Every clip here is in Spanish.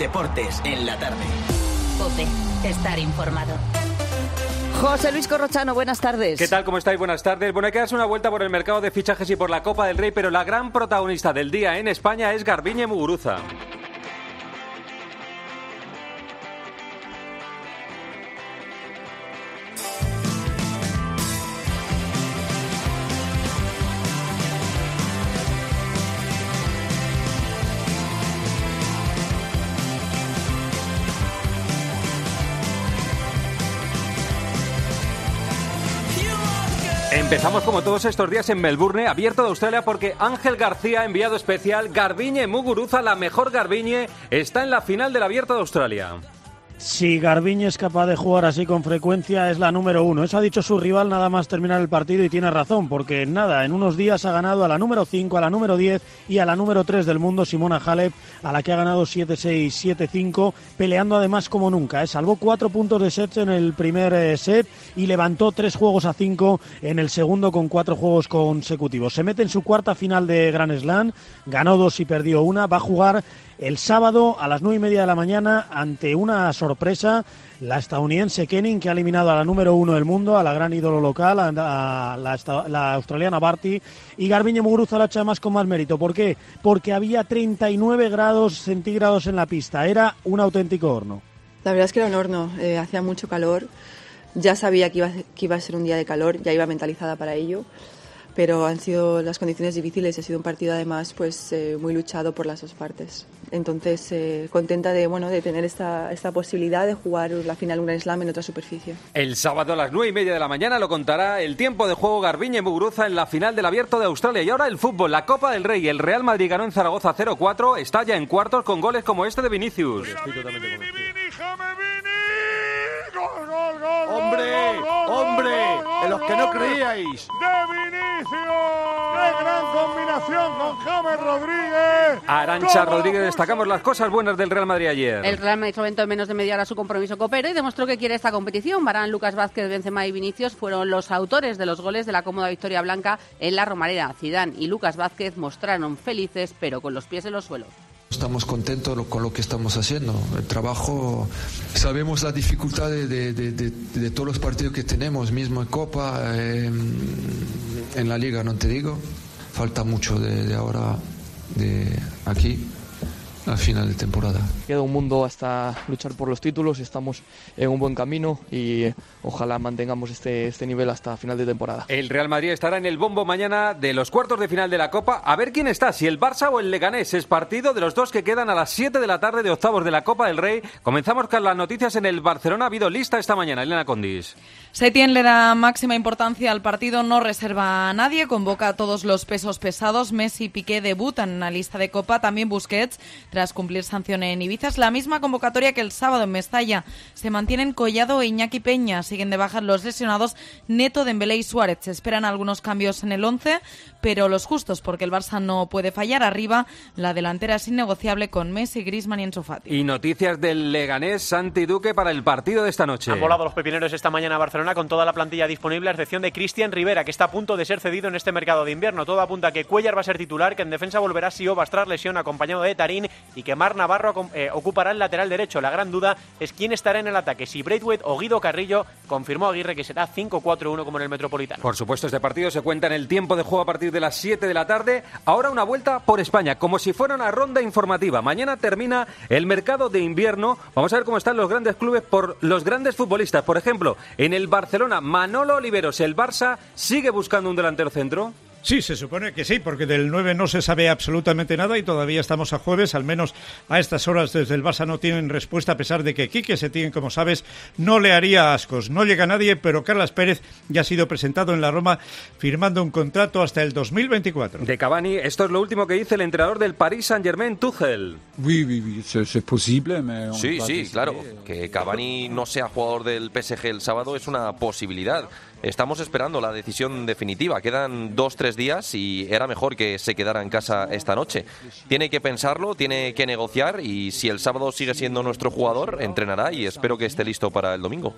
Deportes en la tarde. COPE. Estar informado. José Luis Corrochano, buenas tardes. ¿Qué tal? ¿Cómo estáis? Buenas tardes. Bueno, hay que darse una vuelta por el mercado de fichajes y por la Copa del Rey, pero la gran protagonista del día en España es Garbiñe Muguruza. Empezamos como todos estos días en Melbourne, abierto de Australia, porque Ángel García, enviado especial, Garbiñe Muguruza, la mejor Garbiñe, está en la final del abierto de Australia. Si Garbiñe es capaz de jugar así con frecuencia, es la número 1. Eso ha dicho su rival nada más terminar el partido y tiene razón, porque nada, en unos días ha ganado a la número 5, a la número 10 y a la número 3 del mundo, Simona Halep, a la que ha ganado 7-6, 7-5, peleando además como nunca. Salvó 4 puntos de set en el primer set y levantó 3 juegos a 5 en el segundo con 4 juegos consecutivos. Se mete en su cuarta final de Grand Slam, ganó 2 y perdió 1, va a jugar el sábado a las 9:30 de la mañana ante una sorpresa, la estadounidense Kenin, que ha eliminado a la número 1 del mundo, a la gran ídolo local, a la australiana Barty, y Garbiñe Muguruza la echa más con más mérito. ¿Por qué? Porque había 39 grados centígrados en la pista, era un auténtico horno. La verdad es que era un horno, hacía mucho calor, ya sabía que iba a ser un día de calor, ya iba mentalizada para ello. Pero han sido las condiciones difíciles y ha sido un partido además pues muy luchado por las dos partes. Entonces contenta de tener esta posibilidad de jugar la final un Grand Slam en otra superficie. El sábado a las 9:30 de la mañana lo contará el tiempo de juego Garbiñe Muguruza en la final del Abierto de Australia. Y ahora el fútbol, la Copa del Rey. El Real Madrid ganó en Zaragoza 0-4, está ya en cuartos con goles como este de Vinicius. ¡Hombre! ¡En los que no creíais! ¡De Vinicius! ¡Qué gran combinación con James Rodríguez! Arantxa Rodríguez, destacamos las cosas buenas del Real Madrid ayer. El Real Madrid solventó en menos de media hora su compromiso copero y demostró que quiere esta competición. Varane, Lucas Vázquez, Benzema y Vinicius fueron los autores de los goles de la cómoda victoria blanca en la Romareda. Zidane y Lucas Vázquez mostraron felices, pero con los pies en los suelos. Estamos contentos con lo que estamos haciendo. El trabajo, sabemos las dificultades de todos los partidos que tenemos, mismo en Copa, en la Liga, no te digo. Falta mucho de ahora, de aquí, al final de temporada. Queda un mundo hasta luchar por los títulos, estamos en un buen camino y ojalá mantengamos este nivel hasta final de temporada. El Real Madrid estará en el bombo mañana de los cuartos de final de la Copa. A ver quién está, si el Barça o el Leganés. Es partido de los dos que quedan a las 7 de la tarde de octavos de la Copa del Rey. Comenzamos con las noticias en el Barcelona. Ha habido lista esta mañana, Elena Condis. Setién le da máxima importancia al partido, no reserva a nadie, convoca a todos los pesos pesados. Messi y Piqué debutan en la lista de Copa, también Busquets, tras cumplir sanción en Ibiza. Es la misma convocatoria que el sábado en Mestalla. Se mantienen Collado e Iñaki Peña, siguen de bajas los lesionados Neto, Dembélé y Suárez. Se esperan algunos cambios en el 11, pero los justos, porque el Barça no puede fallar. Arriba, la delantera es innegociable con Messi, Griezmann y Ansu Fati. Y noticias del Leganés, Santi Duque, para el partido de esta noche. Han volado los pepineros esta mañana a Barcelona con toda la plantilla disponible, a excepción de Cristian Rivera, que está a punto de ser cedido en este mercado de invierno. Todo apunta a que Cuéllar va a ser titular, que en defensa volverá Siobas tras lesión, acompañado de Tarín, y que Marc Navarro ocupará el lateral derecho. La gran duda es quién estará en el ataque, si Braithwaite o Guido Carrillo. Confirmó Aguirre que será 5-4-1 como en el Metropolitano. Por supuesto, este partido se cuenta en el tiempo de juego a partir de las 7 de la tarde. Ahora una vuelta por España, como si fuera una ronda informativa. Mañana termina el mercado de invierno. Vamos a ver cómo están los grandes clubes por los grandes futbolistas. Por ejemplo, en el Barcelona, Manolo Oliveros. ¿El Barça sigue buscando un delantero centro? Sí, se supone que sí, porque del 9 no se sabe absolutamente nada y todavía estamos a jueves, al menos a estas horas desde el Barça no tienen respuesta, a pesar de que Quique Setién, como sabes, no le haría ascos. No llega nadie, pero Carles Pérez ya ha sido presentado en la Roma firmando un contrato hasta el 2024. De Cavani, esto es lo último que dice el entrenador del Paris Saint-Germain, Tuchel. Es posible. Sí, claro. Que Cavani no sea jugador del PSG el sábado es una posibilidad. Estamos esperando la decisión definitiva. Quedan 2-3 3 días y era mejor que se quedara en casa esta noche. Tiene que pensarlo, tiene que negociar y si el sábado sigue siendo nuestro jugador, entrenará y espero que esté listo para el domingo.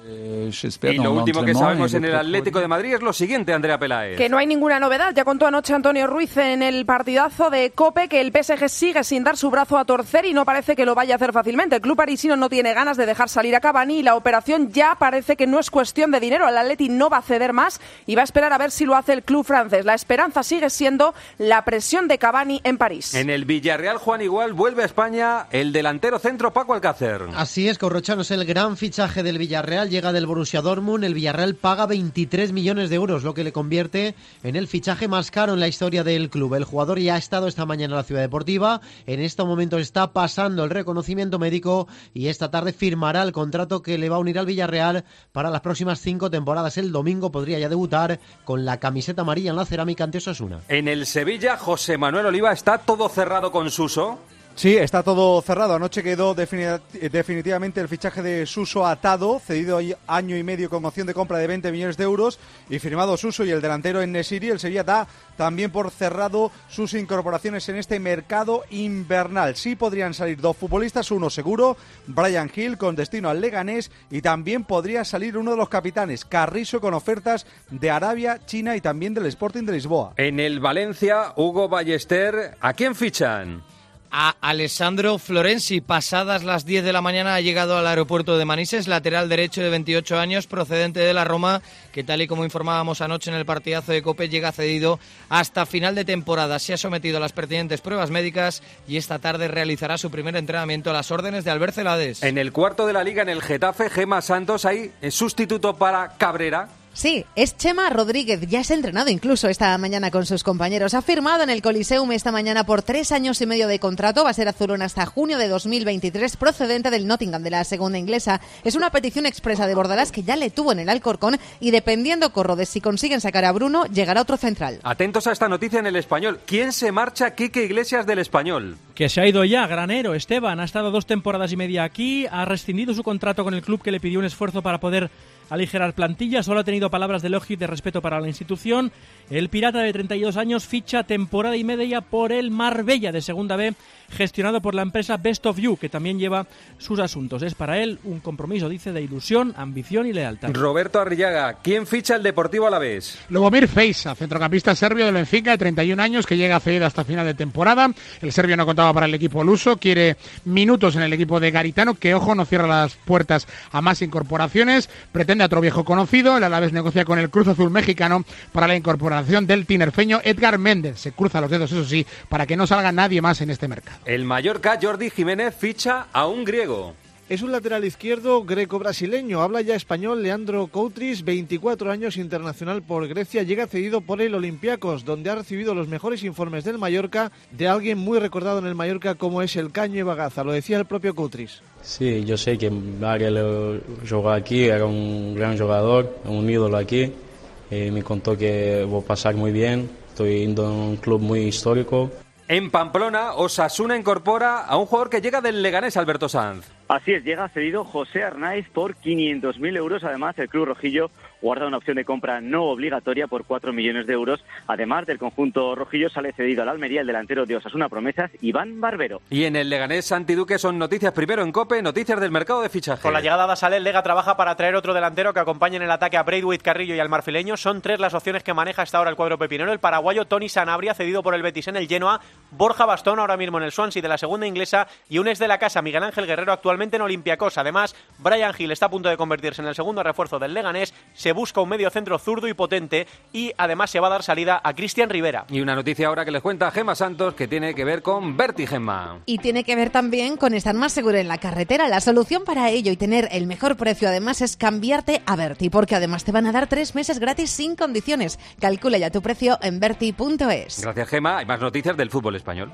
Y lo último que sabemos en el Atlético de Madrid es lo siguiente, Andrea Peláez. Que no hay ninguna novedad. Ya contó anoche Antonio Ruiz en el partidazo de COPE que el PSG sigue sin dar su brazo a torcer y no parece que lo vaya a hacer fácilmente. El club parisino no tiene ganas de dejar salir a Cavani y la operación ya parece que no es cuestión de dinero. El Atleti no va a ceder más y va a esperar a ver si lo hace el club francés. La esperanza sigue siendo la presión de Cavani en París. En el Villarreal, Juan Igual, vuelve a España el delantero centro Paco Alcácer. Así es, Corrochano es el gran fichaje del Villarreal, llega del Borussia Dortmund, el Villarreal paga 23 millones de euros, lo que le convierte en el fichaje más caro en la historia del club. El jugador ya ha estado esta mañana en la Ciudad Deportiva, en este momento está pasando el reconocimiento médico y esta tarde firmará el contrato que le va a unir al Villarreal para las próximas 5 temporadas. El domingo podría ya debutar con la camiseta amarilla en la cerámica ante Osasuna. En el Sevilla, José Manuel Oliva, ¿está todo cerrado con Suso? Sí, está todo cerrado. Anoche quedó definitivamente el fichaje de Suso atado, cedido año y medio con opción de compra de 20 millones de euros y firmado Suso y el delantero en Nesiri. El Sevilla da también por cerrado sus incorporaciones en este mercado invernal. Sí podrían salir 2 futbolistas, uno seguro, Bryan Gil con destino al Leganés y también podría salir uno de los capitanes, Carrizo, con ofertas de Arabia, China y también del Sporting de Lisboa. En el Valencia, Hugo Ballester, ¿a quién fichan? A Alessandro Florenzi. Pasadas las 10 de la mañana ha llegado al aeropuerto de Manises, lateral derecho de 28 años, procedente de la Roma, que tal y como informábamos anoche en el partidazo de COPE, llega cedido hasta final de temporada. Se ha sometido a las pertinentes pruebas médicas y esta tarde realizará su primer entrenamiento a las órdenes de Albert Celades. En el cuarto de la Liga, en el Getafe, Gemma Santos, hay sustituto para Cabrera. Sí, es Chema Rodríguez, ya se ha entrenado incluso esta mañana con sus compañeros. Ha firmado en el Coliseum esta mañana por 3 años y medio de contrato, va a ser azulón hasta junio de 2023, procedente del Nottingham de la segunda inglesa. Es una petición expresa de Bordalás que ya le tuvo en el Alcorcón y dependiendo, Corro, de si consiguen sacar a Bruno, llegará otro central. Atentos a esta noticia en el Español. ¿Quién se marcha? Quique Iglesias del Español. Que se ha ido ya, granero, Esteban. Ha estado 2 temporadas y media aquí, ha rescindido su contrato con el club que le pidió un esfuerzo para poder aligerar plantilla, solo ha tenido palabras de elogio y de respeto para la institución. El pirata de 32 años ficha temporada y media por el Marbella de Segunda B, gestionado por la empresa Best of You, que también lleva sus asuntos. Es para él un compromiso, dice, de ilusión, ambición y lealtad. Roberto Arrillaga, ¿quién ficha el Deportivo Alavés? Lubomir Fejsa, centrocampista serbio del Benfica de 31 años, que llega cedido hasta final de temporada. El serbio no contaba para el equipo luso, quiere minutos en el equipo de Garitano, que, ojo, no cierra las puertas a más incorporaciones. Pretende a otro viejo conocido. El Alavés negocia con el Cruz Azul mexicano para la incorporación del tinerfeño Edgar Méndez. Se cruza los dedos, eso sí, para que no salga nadie más en este mercado. El Mallorca, Jordi Jiménez, ficha a un griego. Es un lateral izquierdo greco-brasileño. Habla ya español Leandro Coutris, 24 años, internacional por Grecia. Llega cedido por el Olympiacos, donde ha recibido los mejores informes del Mallorca de alguien muy recordado en el Mallorca como es el Caño y Bagaza. Lo decía el propio Coutris. Sí, yo sé que Ariel jugó aquí, era un gran jugador, un ídolo aquí. Me contó que voy a pasar muy bien. Estoy yendo a un club muy histórico. En Pamplona, Osasuna incorpora a un jugador que llega del Leganés, Alberto Sanz. Así es, llega cedido José Arnaiz por 500.000 euros. Además, el club rojillo guarda una opción de compra no obligatoria por 4 millones de euros. Además del conjunto rojillo, sale cedido al Almería el delantero de Osasuna Promesas, Iván Barbero. Y en el Leganés, Santi Duque, son noticias primero en COPE, noticias del mercado de fichaje. Con la llegada de Asale, el Lega trabaja para traer otro delantero que acompañe en el ataque a Braithwaite, Carrillo y al marfileño. Son 3 las opciones que maneja hasta ahora el cuadro pepinero. El paraguayo Tony Sanabria, cedido por el Betis en el Genoa. Borja Bastón, ahora mismo en el Swansea de la segunda inglesa. Y un ex de la casa, Miguel Ángel Guerrero, actualmente en Olympiacos. Además, Bryan Gil está a punto de convertirse en el segundo refuerzo del Leganés. Se busca un medio centro zurdo y potente y además se va a dar salida a Cristian Rivera. Y una noticia ahora que les cuenta Gemma Santos que tiene que ver con Berti, Gemma. Y tiene que ver también con estar más seguro en la carretera. La solución para ello y tener el mejor precio además es cambiarte a Berti, porque además te van a dar 3 meses gratis sin condiciones. Calcula ya tu precio en berti.es. Gracias, Gemma. Hay más noticias del fútbol español.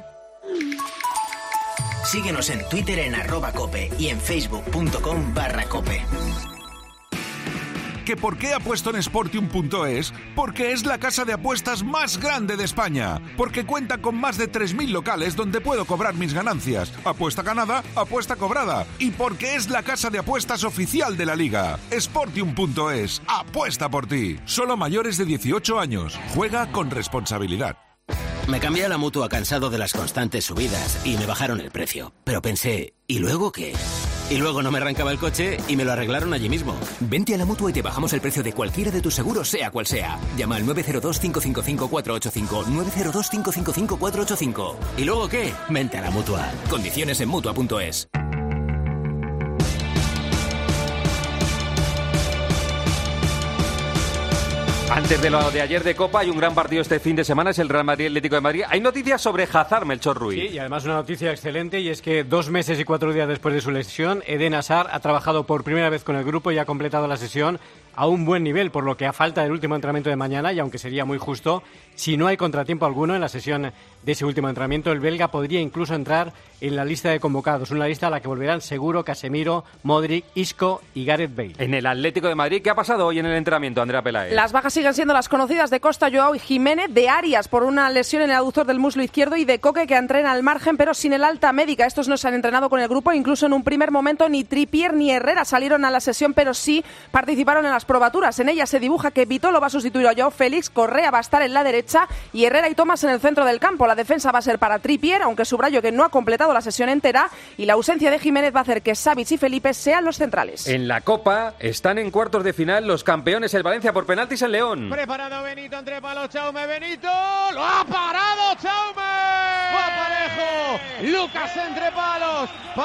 Síguenos en Twitter en @cope y en facebook.com/cope. que ¿por qué apuesto en Sportium.es? Porque es la casa de apuestas más grande de España. Porque cuenta con más de 3.000 locales donde puedo cobrar mis ganancias. Apuesta ganada, apuesta cobrada. Y porque es la casa de apuestas oficial de la Liga. Sportium.es. Apuesta por ti. Solo mayores de 18 años. Juega con responsabilidad. Me cambié a la Mutua cansado de las constantes subidas y me bajaron el precio. Pero pensé, ¿y luego qué? Y luego no me arrancaba el coche y me lo arreglaron allí mismo. Vente a la Mutua y te bajamos el precio de cualquiera de tus seguros, sea cual sea. Llama al 902-555-485, 902-555-485. ¿Y luego qué? Vente a la Mutua. Condiciones en Mutua.es. Antes de lo de ayer de Copa, hay un gran partido este fin de semana, es el Real Madrid Atlético de Madrid. Hay noticias sobre Hazard, Melchor Ruiz. Sí, y además una noticia excelente, y es que 2 meses y 4 días después de su lesión, Eden Hazard ha trabajado por primera vez con el grupo y ha completado la sesión a un buen nivel, por lo que a falta del último entrenamiento de mañana, y aunque sería muy justo, si no hay contratiempo alguno en la sesión de ese último entrenamiento, el belga podría incluso entrar en la lista de convocados, una lista a la que volverán seguro Casemiro, Modric, Isco y Gareth Bale. En el Atlético de Madrid, ¿qué ha pasado hoy en el entrenamiento, Andrea Peláez? Las bajas siguen siendo las conocidas de Costa, Joao y Jiménez, de Arias por una lesión en el aductor del muslo izquierdo y de Coque, que entrena al margen pero sin el alta médica. Estos no se han entrenado con el grupo, incluso en un primer momento ni Trippier ni Herrera salieron a la sesión, pero sí participaron en las probaturas. En ellas se dibuja que Vitolo va a sustituir a Joao Félix, Correa va a estar en la derecha y Herrera y Thomas en el centro del campo. La defensa va a ser para Trippier, aunque subrayo que no ha completado la sesión entera, y la ausencia de Jiménez va a hacer que Savic y Felipe sean los centrales. En la Copa están en cuartos de final los campeones, el Valencia, por penaltis en León. Preparado Benito entre palos, Chaume, Benito, lo ha parado Chaume. ¡Va Parejo! Lucas entre palos,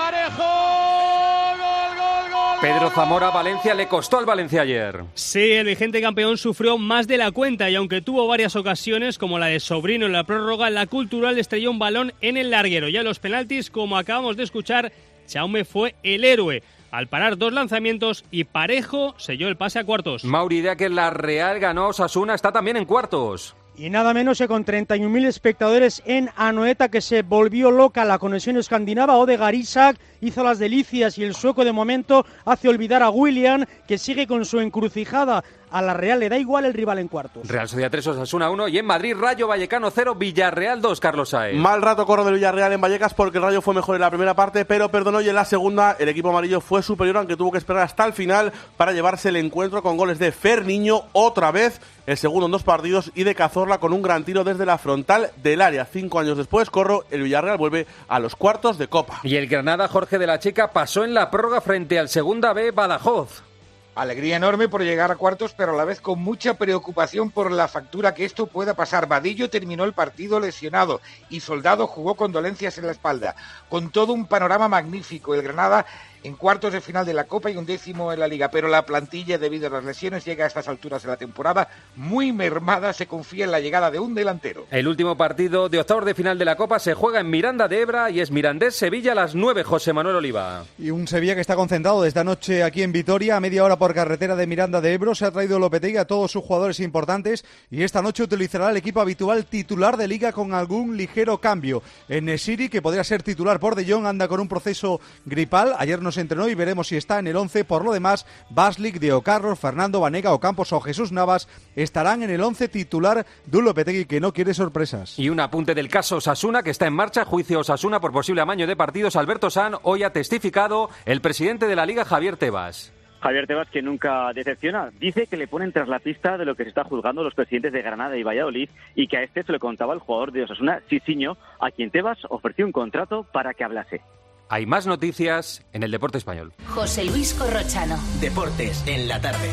Parejo, gol, gol, gol. Pedro Zamora, Valencia, le costó al Valencia ayer. Sí, el vigente campeón sufrió más de la cuenta y aunque tuvo varias ocasiones, como la de Sobrino en la prórroga, la Cultural estrelló un balón en el larguero. Ya en los penaltis, como acabamos de escuchar, Chaume fue el héroe al parar 2 lanzamientos y Parejo selló el pase a cuartos. Mauri, idea que la Real ganó, Osasuna está también en cuartos. Y nada menos que con 31.000 espectadores en Anoeta, que se volvió loca la conexión escandinava. Odegaard Isak hizo las delicias y el sueco de momento hace olvidar a Willian, que sigue con su encrucijada. A la Real le da igual el rival en cuartos. Real Sociedad 3, Osasuna 1 y en Madrid Rayo Vallecano 0, Villarreal 2, Carlos Saez. Mal rato corre del Villarreal en Vallecas porque el Rayo fue mejor en la primera parte, pero perdonó, y en la segunda el equipo amarillo fue superior, aunque tuvo que esperar hasta el final para llevarse el encuentro con goles de Ferniño otra vez, el segundo en 2 partidos, y de Cazorla con un gran tiro desde la frontal del área. 5 años después, el Villarreal vuelve a los cuartos de Copa. Y el Granada, Jorge de la Chica, pasó en la prórroga frente al Segunda B Badajoz. Alegría enorme por llegar a cuartos, pero a la vez con mucha preocupación por la factura que esto pueda pasar. Vadillo terminó el partido lesionado y Soldado jugó con dolencias en la espalda. Con todo un panorama magnífico, el Granada en cuartos de final de la Copa y 11º en la Liga, pero la plantilla, debido a las lesiones, llega a estas alturas de la temporada muy mermada. Se confía en la llegada de un delantero. El último partido de octavos de final de la Copa se juega en Miranda de Ebra y es Mirandés-Sevilla a las 9, José Manuel Oliva. Y un Sevilla que está concentrado desde anoche aquí en Vitoria, a media hora por carretera de Miranda de Ebro. Se ha traído Lopetegui a todos sus jugadores importantes y esta noche utilizará el equipo habitual titular de Liga con algún ligero cambio. En Nesiri, que podría ser titular por De Jong, anda con un proceso gripal. Ayer nos entrenó y veremos si está en el 11. Por lo demás, Baslik, Diego Carlos, Fernando Vanega, Ocampos o Jesús Navas estarán en el 11 titular de un Lopetegui que no quiere sorpresas. Y un apunte del caso Osasuna, que está en marcha. Juicio Osasuna por posible amaño de partidos. Alberto San, hoy ha testificado el presidente de la Liga, Javier Tebas. Javier Tebas, que nunca decepciona, dice que le ponen tras la pista de lo que se está juzgando los presidentes de Granada y Valladolid, y que a este se le contaba el jugador de Osasuna, Sisiño, a quien Tebas ofreció un contrato para que hablase. Hay más noticias en el Deporte Español. José Luis Corrochano. Deportes en la tarde.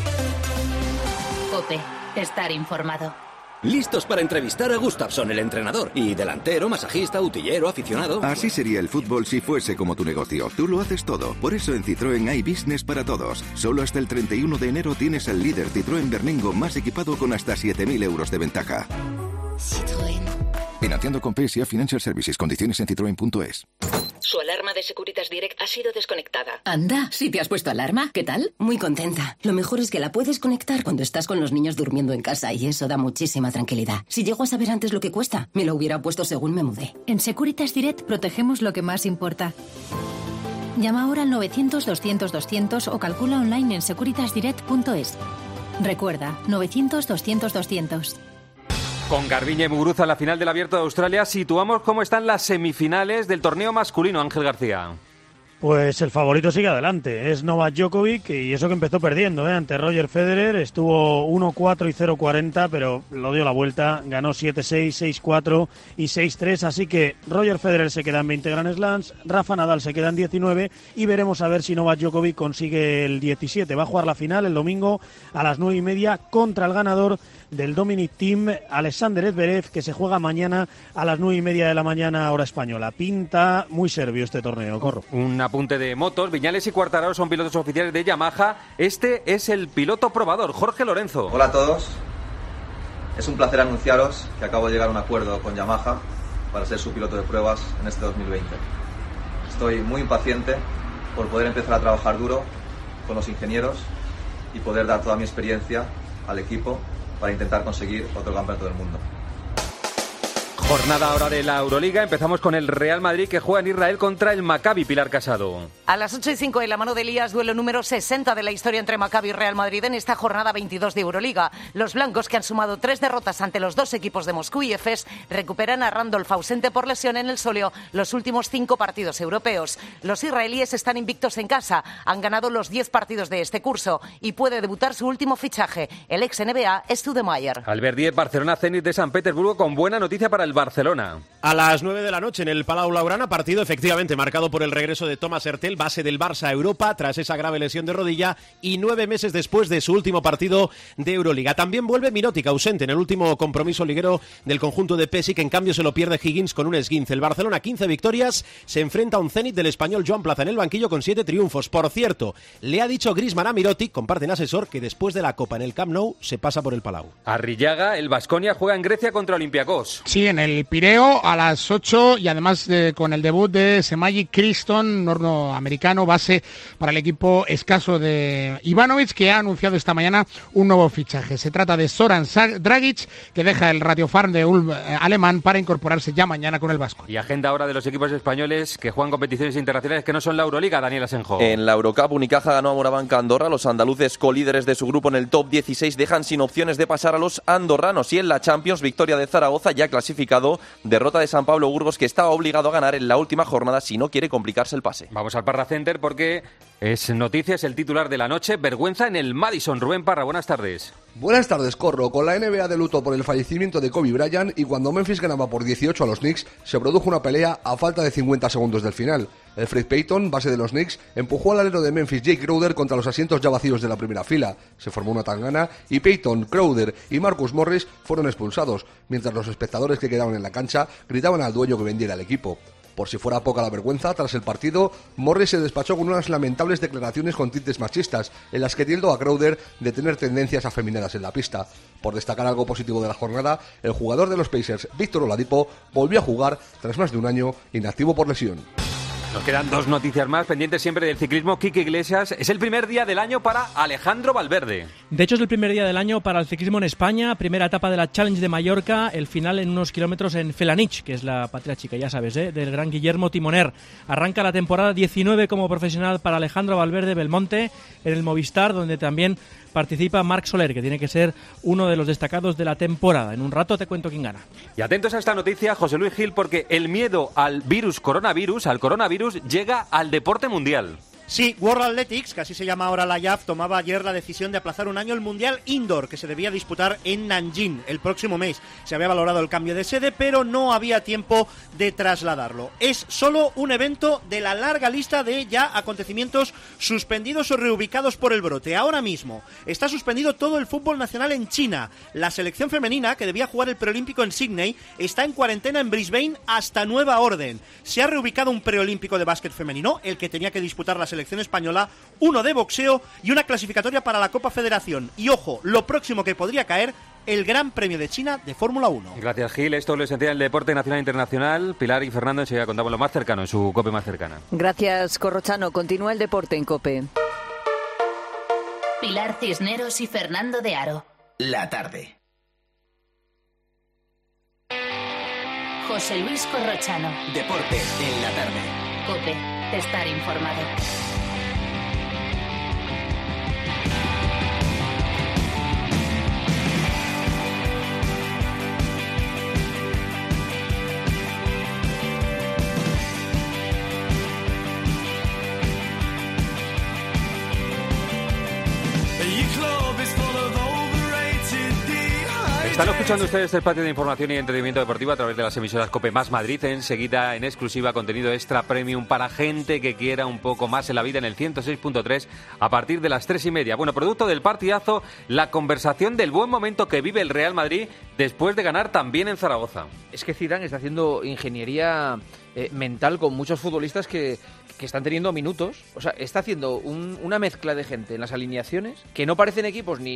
COPE. Estar informado. Listos para entrevistar a Gustafsson, el entrenador. Y delantero, masajista, utillero, aficionado. Así sería el fútbol si fuese como tu negocio. Tú lo haces todo. Por eso en Citroën hay business para todos. Solo hasta el 31 de enero tienes el líder Citroën Berlingo más equipado con hasta 7.000 euros de ventaja. Citroën. Financiando con PSA Financial Services. Condiciones en citroen.es. Su alarma de Securitas Direct ha sido desconectada. Anda, ¿sí te has puesto alarma? ¿Qué tal? Muy contenta. Lo mejor es que la puedes conectar cuando estás con los niños durmiendo en casa y eso da muchísima tranquilidad. Si llego a saber antes lo que cuesta, me lo hubiera puesto según me mudé. En Securitas Direct protegemos lo que más importa. Llama ahora al 900-200-200 o calcula online en securitasdirect.es. Recuerda, 900-200-200. Con Garbiñe y Muguruza en la final del Abierto de Australia, situamos cómo están las semifinales del torneo masculino, Ángel García. Pues el favorito sigue adelante, es Novak Djokovic, y eso que empezó perdiendo ante Roger Federer, estuvo 1-4 y 0-40, pero lo dio la vuelta, ganó 7-6, 6-4 y 6-3, así que Roger Federer se queda en 20 Grand Slams, Rafa Nadal se queda en 19 y veremos a ver si Novak Djokovic consigue el 17. Va a jugar la final el domingo a las 9:30 contra el ganador del Dominic Thiem, Alexander Zverev, que se juega mañana a las 9:30 de la mañana hora española. Pinta muy serbio este torneo, Corro. Un apunte de motos. Viñales y Quartararo son pilotos oficiales de Yamaha. Este es el piloto probador, Jorge Lorenzo. Hola a todos. Es un placer anunciaros que acabo de llegar a un acuerdo con Yamaha para ser su piloto de pruebas en este 2020. Estoy muy impaciente por poder empezar a trabajar duro con los ingenieros y poder dar toda mi experiencia al equipo para intentar conseguir otro campeonato del mundo. Jornada ahora de la Euroliga. Empezamos con el Real Madrid, que juega en Israel contra el Maccabi. Pilar Casado. A las 8:05 en la mano de Elías, duelo número 60 de la historia entre Maccabi y Real Madrid en esta jornada 22 de Euroliga. Los blancos, que han sumado 3 derrotas ante los dos equipos de Moscú y Efes, recuperan a Randolph, ausente por lesión en el solio, los últimos 5 partidos europeos. Los israelíes están invictos en casa, han ganado los 10 partidos de este curso y puede debutar su último fichaje, el ex NBA Studemeyer. Albert Diez, Barcelona Zenit de San Petersburgo, con buena noticia para el Barcelona. A las 9 de la noche en el Palau Blaugrana, partido efectivamente marcado por el regreso de Thomas Hertel, base del Barça a Europa tras esa grave lesión de rodilla y 9 meses después de su último partido de Euroliga. También vuelve Mirotic, ausente en el último compromiso liguero del conjunto de Pesic, en cambio se lo pierde Higgins con un esguince. El Barcelona, 15 victorias, se enfrenta a un Zenit del español Joan Plaza en el banquillo con 7 triunfos. Por cierto, le ha dicho Griezmann a Mirotic, comparten asesor, que después de la Copa en el Camp Nou se pasa por el Palau. Arrillaga, el Baskonia juega en Grecia contra Olympiacos. Sí, en el Pireo a las 8 y además con el debut de Semaji Criston, norteamericano, base para el equipo escaso de Ivanovic, que ha anunciado esta mañana un nuevo fichaje. Se trata de Zoran Dragic, que deja el Radio Farm de Ulm alemán para incorporarse ya mañana con el Vasco. Y agenda ahora de los equipos españoles que juegan competiciones internacionales que no son la Euroliga, Daniel Asenjo. En la Eurocup, Unicaja ganó a Morabanca Andorra. Los andaluces, colíderes de su grupo en el top 16, dejan sin opciones de pasar a los andorranos. Y en la Champions, victoria de Zaragoza, ya clasificado, derrota de San Pablo Burgos, que estaba obligado a ganar en la última jornada si no quiere complicarse el pase. Vamos al Parra Center porque es noticia, es el titular de la noche. Vergüenza en el Madison. Rubén Parra, buenas tardes. Buenas tardes, Corro. Con la NBA de luto por el fallecimiento de Kobe Bryant y cuando Memphis ganaba por 18 a los Knicks, se produjo una pelea a falta de 50 segundos del final. Elfrid Payton, base de los Knicks, empujó al alero de Memphis, Jake Crowder, contra los asientos ya vacíos de la primera fila. Se formó una tangana y Payton, Crowder y Marcus Morris fueron expulsados, mientras los espectadores que quedaban en la cancha gritaban al dueño que vendiera el equipo. Por si fuera poca la vergüenza, tras el partido, Morris se despachó con unas lamentables declaraciones con tintes machistas, en las que tildó a Crowder de tener tendencias afeminadas en la pista. Por destacar algo positivo de la jornada, el jugador de los Pacers, Víctor Oladipo, volvió a jugar tras más de un año inactivo por lesión. Nos quedan 2 noticias más, pendientes siempre del ciclismo. Quique Iglesias, es el primer día del año para Alejandro Valverde. De hecho, es el primer día del año para el ciclismo en España. Primera etapa de la Challenge de Mallorca, el final en unos kilómetros en Felanich, que es la patria chica, ya sabes, del gran Guillermo Timoner. Arranca la temporada 19 como profesional para Alejandro Valverde Belmonte en el Movistar, donde también participa Marc Soler, que tiene que ser uno de los destacados de la temporada. En un rato te cuento quién gana. Y atentos a esta noticia, José Luis Gil, porque el miedo al coronavirus, llega al deporte mundial. Sí, World Athletics, que así se llama ahora la IAF, tomaba ayer la decisión de aplazar un año el Mundial Indoor, que se debía disputar en Nanjing el próximo mes. Se había valorado el cambio de sede, pero no había tiempo de trasladarlo. Es solo un evento de la larga lista de ya acontecimientos suspendidos o reubicados por el brote. Ahora mismo está suspendido todo el fútbol nacional en China. La selección femenina, que debía jugar el preolímpico en Sydney, está en cuarentena en Brisbane hasta nueva orden. Se ha reubicado un preolímpico de básquet femenino, el que tenía que disputar la selección española, uno de boxeo y una clasificatoria para la Copa Federación. Y ojo, lo próximo que podría caer, el Gran Premio de China de Fórmula 1. Gracias, Gil. Esto lo esencial del deporte nacional e internacional. Pilar y Fernando enseguida contamos lo más cercano en su COPE más cercana. Gracias, Corrochano. Continúa el deporte en COPE. Pilar Cisneros y Fernando de Aro. La tarde. José Luis Corrochano. Deporte en la tarde. COPE. Estar informado. Están escuchando ustedes el espacio de información y entretenimiento deportivo a través de las emisoras COPE más Madrid. Enseguida, en exclusiva, contenido extra premium para gente que quiera un poco más en la vida en el 106.3 a partir de las 3:30. Bueno, producto del partidazo, la conversación del buen momento que vive el Real Madrid después de ganar también en Zaragoza. Es que Zidane está haciendo ingeniería mental con muchos futbolistas que están teniendo minutos. O sea, está haciendo una mezcla de gente en las alineaciones que no parecen equipos ni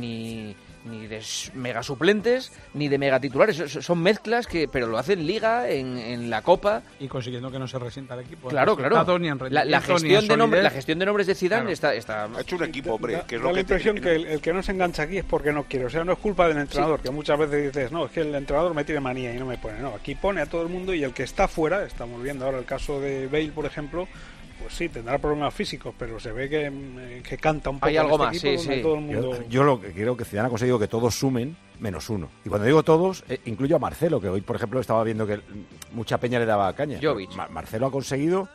de mega suplentes ni de mega titulares, son mezclas pero lo hacen en Liga, en la Copa, y consiguiendo que no se resienta el equipo. Claro. Ni en la gestión de nombres de Zidane está ha hecho un equipo, hombre, que es da lo la impresión que el que no se engancha aquí es porque no quiere. O sea, no es culpa del entrenador, que muchas veces dices, no, es que el entrenador me tiene manía y no me pone. No, aquí pone a todo el mundo, y el que está fuera, estamos viendo ahora el caso de Bale, por ejemplo, pues sí, tendrá problemas físicos, pero se ve que canta un poco. Hay algo más, equipo, sí. Todo el mundo... Yo lo que creo que Zidane ha conseguido que todos sumen menos uno. Y cuando digo todos, incluyo a Marcelo, que hoy, por ejemplo, estaba viendo que mucha peña le daba caña. Marcelo ha conseguido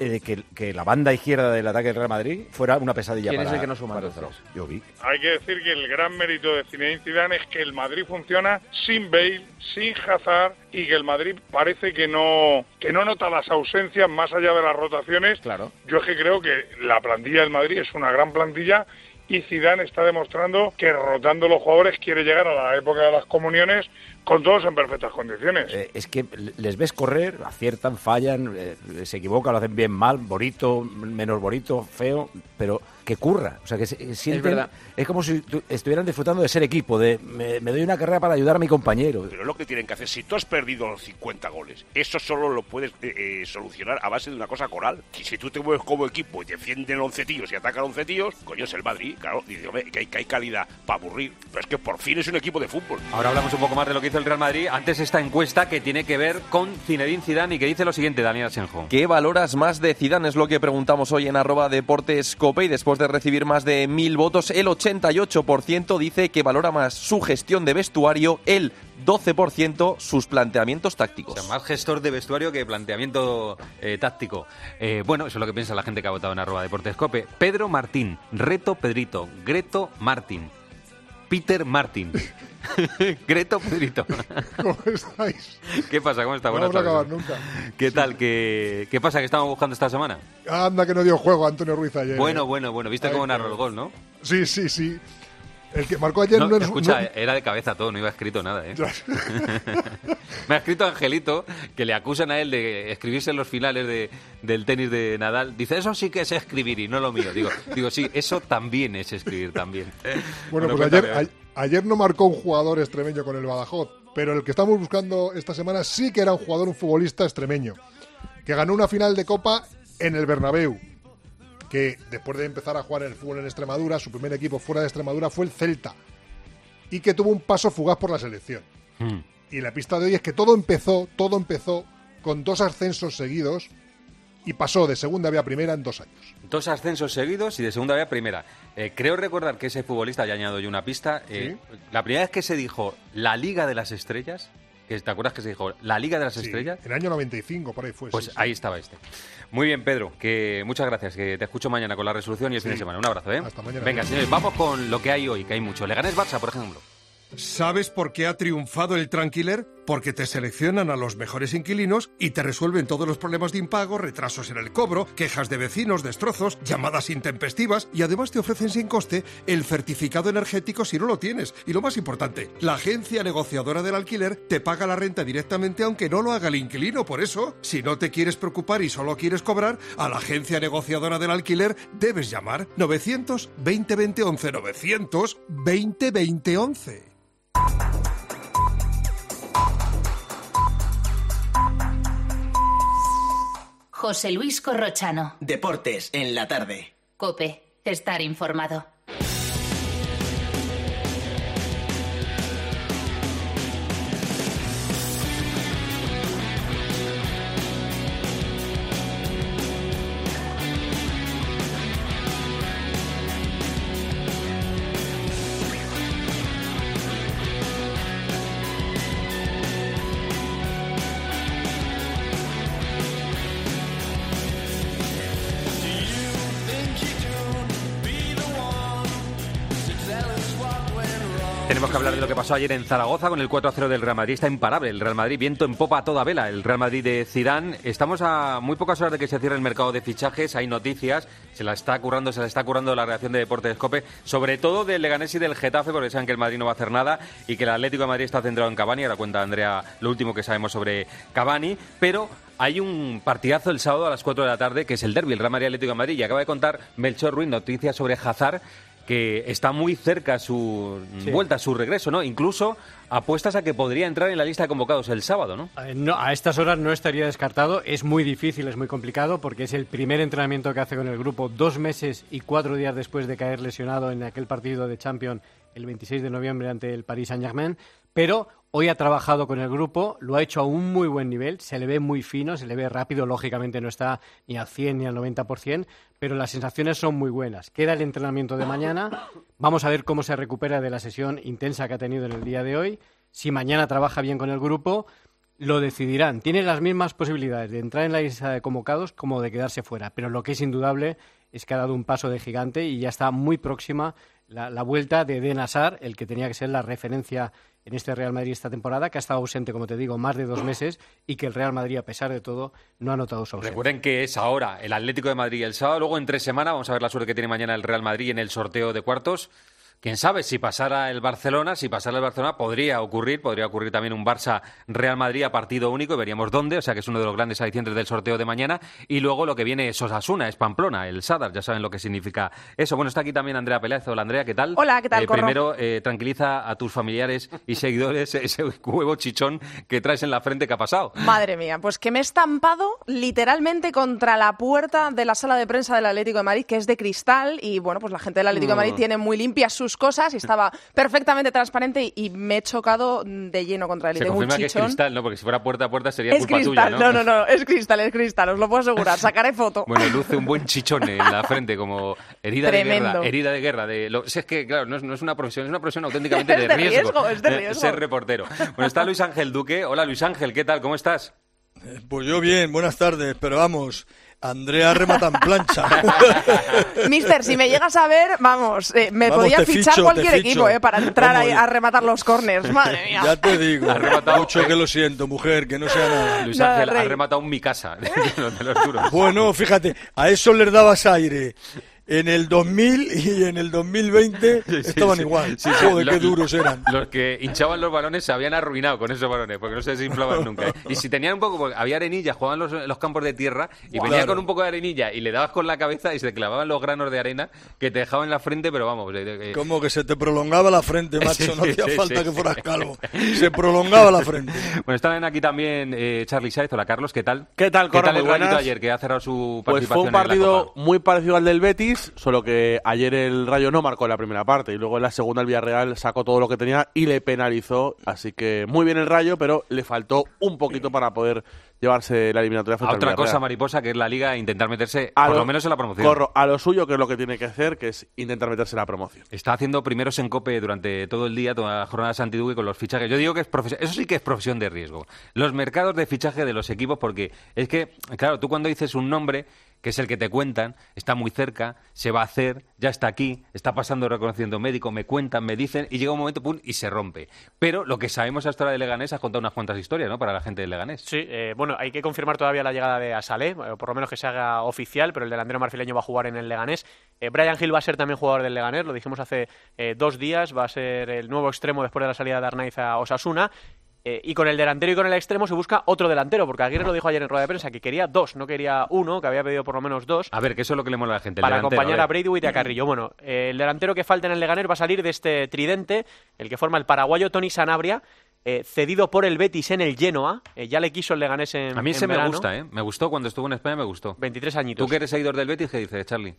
que la banda izquierda del ataque del Real Madrid fuera una pesadilla. ¿Quién para es el que no suma? Jovic. Hay que decir que el gran mérito de Zinedine Zidane es que el Madrid funciona sin Bale, sin Hazard, y que el Madrid parece que no nota las ausencias más allá de las rotaciones. Claro. Yo es que creo que la plantilla del Madrid es una gran plantilla, y Zidane está demostrando que rotando los jugadores quiere llegar a la época de las comuniones con todos en perfectas condiciones. Es que les ves correr, aciertan, fallan, se equivocan, lo hacen bien, mal, bonito, menos bonito, feo, pero que curra. O sea, que sienten, es como si estuvieran disfrutando de ser equipo, de me doy una carrera para ayudar a mi compañero. Pero es lo que tienen que hacer. Si tú has perdido 50 goles, eso solo lo puedes solucionar a base de una cosa coral. Y si tú te mueves como equipo y defienden 11 tíos y atacan 11 tíos, coño, es el Madrid. Claro, dice, que hay calidad para aburrir. Pero es que por fin es un equipo de fútbol. Ahora hablamos un poco más de lo que hizo el Real Madrid. Antes esta encuesta que tiene que ver con Zinedine Zidane y que dice lo siguiente, Daniel Asenjo. ¿Qué valoras más de Zidane? Es lo que preguntamos hoy en @deportescope, y después de recibir más de 1000 votos, el 88% dice que valora más su gestión de vestuario, el 12% sus planteamientos tácticos. O sea, más gestor de vestuario que planteamiento táctico. Bueno, eso es lo que piensa la gente que ha votado en @deportescope. Pedro Martín, Reto Pedrito, Greto Martín, Peter Martín, Greto Pedrito. ¿Cómo estáis? ¿Qué pasa? ¿Cómo está? No vamos a acabar nunca. ¿Qué tal? ¿Qué pasa que estamos buscando esta semana? Anda, que no dio juego a Antonio Ruiz ayer. Bueno. Viste cómo narró el gol, ¿no? Sí. El que marcó ayer no escucha, era de cabeza todo, no iba escrito nada, ¿eh? Me ha escrito Angelito, que le acusan a él de escribirse en los finales del tenis de Nadal. Dice, eso sí que es escribir y no lo mío. Digo, sí, eso también es escribir, también. Bueno, pues ayer no marcó un jugador extremeño con el Badajoz, pero el que estamos buscando esta semana sí que era un futbolista extremeño, que ganó una final de Copa en el Bernabéu, que después de empezar a jugar en el fútbol en Extremadura, su primer equipo fuera de Extremadura fue el Celta, y que tuvo un paso fugaz por la selección. Y la pista de hoy es que todo empezó con 2 ascensos seguidos, y pasó de segunda B a primera en 2 años. 2 ascensos seguidos y de segunda B a primera. Creo recordar que ese futbolista, ya añado yo una pista, ¿sí? La primera vez que se dijo la Liga de las Estrellas, ¿te acuerdas que se dijo la Liga de las Estrellas? En el año 95, por ahí fue. Pues ahí estaba este. Muy bien, Pedro, que muchas gracias, que te escucho mañana con la resolución y el fin de semana. Un abrazo, ¿eh? Hasta mañana. Venga, señores, vamos con lo que hay hoy, que hay mucho. Leganés Barça, por ejemplo. ¿Sabes por qué ha triunfado el Tranquiler? Porque te seleccionan a los mejores inquilinos y te resuelven todos los problemas de impago, retrasos en el cobro, quejas de vecinos, destrozos, llamadas intempestivas, y además te ofrecen sin coste el certificado energético si no lo tienes. Y lo más importante, la agencia negociadora del alquiler te paga la renta directamente aunque no lo haga el inquilino. Por eso, si no te quieres preocupar y solo quieres cobrar, a la agencia negociadora del alquiler debes llamar 920 20 11 920 20 11. José Luis Corrochano. Deportes en la tarde. COPE. Estar informado. Tenemos que hablar de lo que pasó ayer en Zaragoza con el 4-0 del Real Madrid. Está imparable el Real Madrid, viento en popa a toda vela. El Real Madrid de Zidane. Estamos a muy pocas horas de que se cierre el mercado de fichajes. Hay noticias, se la está currando la redacción de Deportes Cope, sobre todo del Leganés y del Getafe, porque saben que el Madrid no va a hacer nada y que el Atlético de Madrid está centrado en Cavani. Ahora cuenta Andrea lo último que sabemos sobre Cavani, pero hay un partidazo el sábado a las 4 de la tarde, que es el derbi, el Real Madrid-Atlético de Madrid, y acaba de contar Melchor Ruiz noticias sobre Hazard, que está muy cerca su vuelta, su regreso, ¿no? Incluso apuestas a que podría entrar en la lista de convocados el sábado, ¿no? No, a estas horas no estaría descartado. Es muy difícil, es muy complicado, porque es el primer entrenamiento que hace con el grupo 2 meses y 4 días después de caer lesionado en aquel partido de Champions el 26 de noviembre ante el Paris Saint-Germain. Pero hoy ha trabajado con el grupo, lo ha hecho a un muy buen nivel, se le ve muy fino, se le ve rápido, lógicamente no está ni al 100 ni al 90%, pero las sensaciones son muy buenas. Queda el entrenamiento de mañana, vamos a ver cómo se recupera de la sesión intensa que ha tenido en el día de hoy. Si mañana trabaja bien con el grupo, lo decidirán. Tiene las mismas posibilidades de entrar en la lista de convocados como de quedarse fuera, pero lo que es indudable es que ha dado un paso de gigante y ya está muy próxima la vuelta de Eden Hazard, el que tenía que ser la referencia en este Real Madrid esta temporada, que ha estado ausente, como te digo, más de 2 meses y que el Real Madrid, a pesar de todo, no ha notado su ausencia. Recuerden que es ahora el Atlético de Madrid el sábado, luego en 3 semanas vamos a ver la suerte que tiene mañana el Real Madrid en el sorteo de cuartos. Quién sabe, si pasara el Barcelona, podría ocurrir también un Barça-Real Madrid a partido único y veríamos dónde, o sea que es uno de los grandes alicientes del sorteo de mañana. Y luego lo que viene es Osasuna, es Pamplona, el Sadar, ya saben lo que significa eso. Bueno, está aquí también Andrea Peláez. Hola Andrea, ¿qué tal? Hola, ¿qué tal, Corro? Primero, tranquiliza a tus familiares y seguidores ese huevo chichón que traes en la frente, ¿qué ha pasado? Madre mía, pues que me he estampado literalmente contra la puerta de la sala de prensa del Atlético de Madrid, que es de cristal, y bueno, pues la gente del Atlético de Madrid tiene muy limpias sus cosas y estaba perfectamente transparente y me he chocado de lleno contra él. Se confirma que es cristal, ¿no? Porque si fuera puerta a puerta sería culpa cristal, tuya, ¿no? No, es cristal, os lo puedo asegurar, sacaré foto. Bueno, luce un buen chichón en la frente, como herida de guerra. Es que, claro, no es una profesión, es una profesión auténticamente de riesgo. Es de riesgo. Ser reportero. Bueno, está Luis Ángel Duque. Hola, Luis Ángel, ¿qué tal? ¿Cómo estás? Pues yo bien, buenas tardes, pero vamos, Andrea remata en plancha. Mister, si me llegas a ver, vamos, podía fichar cualquier equipo para entrar a rematar los corners, madre mía. Ya te digo, mucho que lo siento, mujer, que no sea nada. Luis Ángel ha rematado un mi casa, de los duros. Bueno, fíjate, a eso les dabas aire. En el 2000 y en el 2020 estaban igual. Joder, qué duros eran. Los que hinchaban los balones se habían arruinado con esos balones, porque no se desinflaban nunca. Y si tenían un poco, porque había arenilla, jugaban los campos de tierra y venía con un poco de arenilla y le dabas con la cabeza y se te clavaban los granos de arena que te dejaban en la frente, pero vamos. Como que se te prolongaba la frente, macho, no hacía falta que fueras calvo. Se prolongaba la frente. Bueno, están aquí también Charly Sáez. Hola, Carlos, ¿qué tal? ¿Qué tal, Corro? ¿Qué tal el Rayito ayer, que ha cerrado su participación? Pues fue un partido muy parecido al del Betis, solo que ayer el Rayo no marcó en la primera parte y luego en la segunda el Villarreal sacó todo lo que tenía y le penalizó, así que muy bien el Rayo, pero le faltó un poquito para poder llevarse la eliminatoria frente al Otra Villarreal. cosa mariposa, que es la Liga, intentar meterse por lo menos en la promoción. Corro, a lo suyo, que es lo que tiene que hacer, que es intentar meterse en la promoción. Está haciendo primeros en COPE durante todo el día, toda la jornada de Santiduque con los fichajes. Yo digo que eso sí que es profesión de riesgo. Los mercados de fichaje de los equipos, porque es que, claro, tú cuando dices un nombre, que es el que te cuentan, está muy cerca, se va a hacer, ya está aquí, está pasando reconocimiento médico, me cuentan, me dicen, y llega un momento, pum, y se rompe. Pero lo que sabemos hasta ahora de Leganés, has contado unas cuantas historias, ¿no?, para la gente de Leganés. Sí, bueno, hay que confirmar todavía la llegada de Asalé, o por lo menos que se haga oficial, pero el delantero marfileño va a jugar en el Leganés. Brian Hill va a ser también jugador del Leganés, lo dijimos hace 2 días, va a ser el nuevo extremo después de la salida de Arnaiz a Osasuna. Y con el delantero y con el extremo se busca otro delantero, porque Aguirre lo dijo ayer en rueda de prensa, que quería 2, no quería 1, que había pedido por lo menos 2. A ver, que eso es lo que le mola a la gente. Para acompañar a Braithwaite y a Carrillo. Bueno, el delantero que falta en el Leganés va a salir de este tridente, el que forma el paraguayo Tony Sanabria, cedido por el Betis en el Genoa. Ya le quiso el Leganés en A mí ese verano. Me gusta, ¿eh? Me gustó cuando estuvo en España, me gustó. 23 añitos. ¿Tú que eres seguidor del Betis, qué dices, Charly?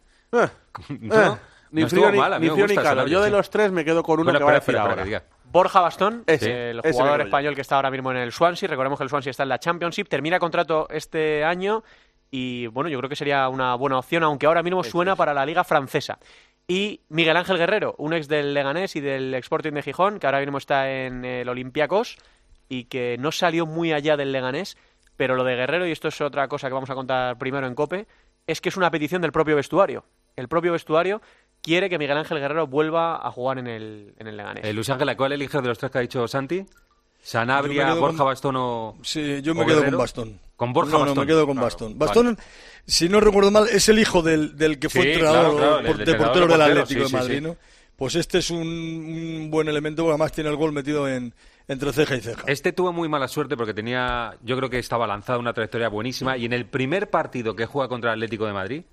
Ni frío ni calor. Yo de los 3 me quedo con uno que va a decir ahora. Borja Bastón, el jugador español que está ahora mismo en el Swansea. Recordemos que el Swansea está en la Championship, termina contrato este año y bueno, yo creo que sería una buena opción, aunque ahora mismo suena para la Liga Francesa. Y Miguel Ángel Guerrero, un ex del Leganés y del Sporting de Gijón, que ahora mismo está en el Olympiacos y que no salió muy allá del Leganés, pero lo de Guerrero, y esto es otra cosa que vamos a contar primero en COPE, es que es una petición del propio vestuario. El propio vestuario quiere que Miguel Ángel Guerrero vuelva a jugar en el Leganés. Luis Ángel, ¿cuál eliges de los tres que ha dicho Santi? ¿Sanabria, Borja Bastón o...? Sí, yo me quedo con Bastón. ¿Con Borja Bastón? No, me quedo con Bastón. Bastón, si no recuerdo mal, es el hijo del que fue entrenador de portero del Atlético de Madrid, ¿no? Pues este es un buen elemento, porque además tiene el gol metido entre ceja y ceja. Este tuvo muy mala suerte porque yo creo que estaba lanzada una trayectoria buenísima, y en el primer partido que juega contra el Atlético de Madrid,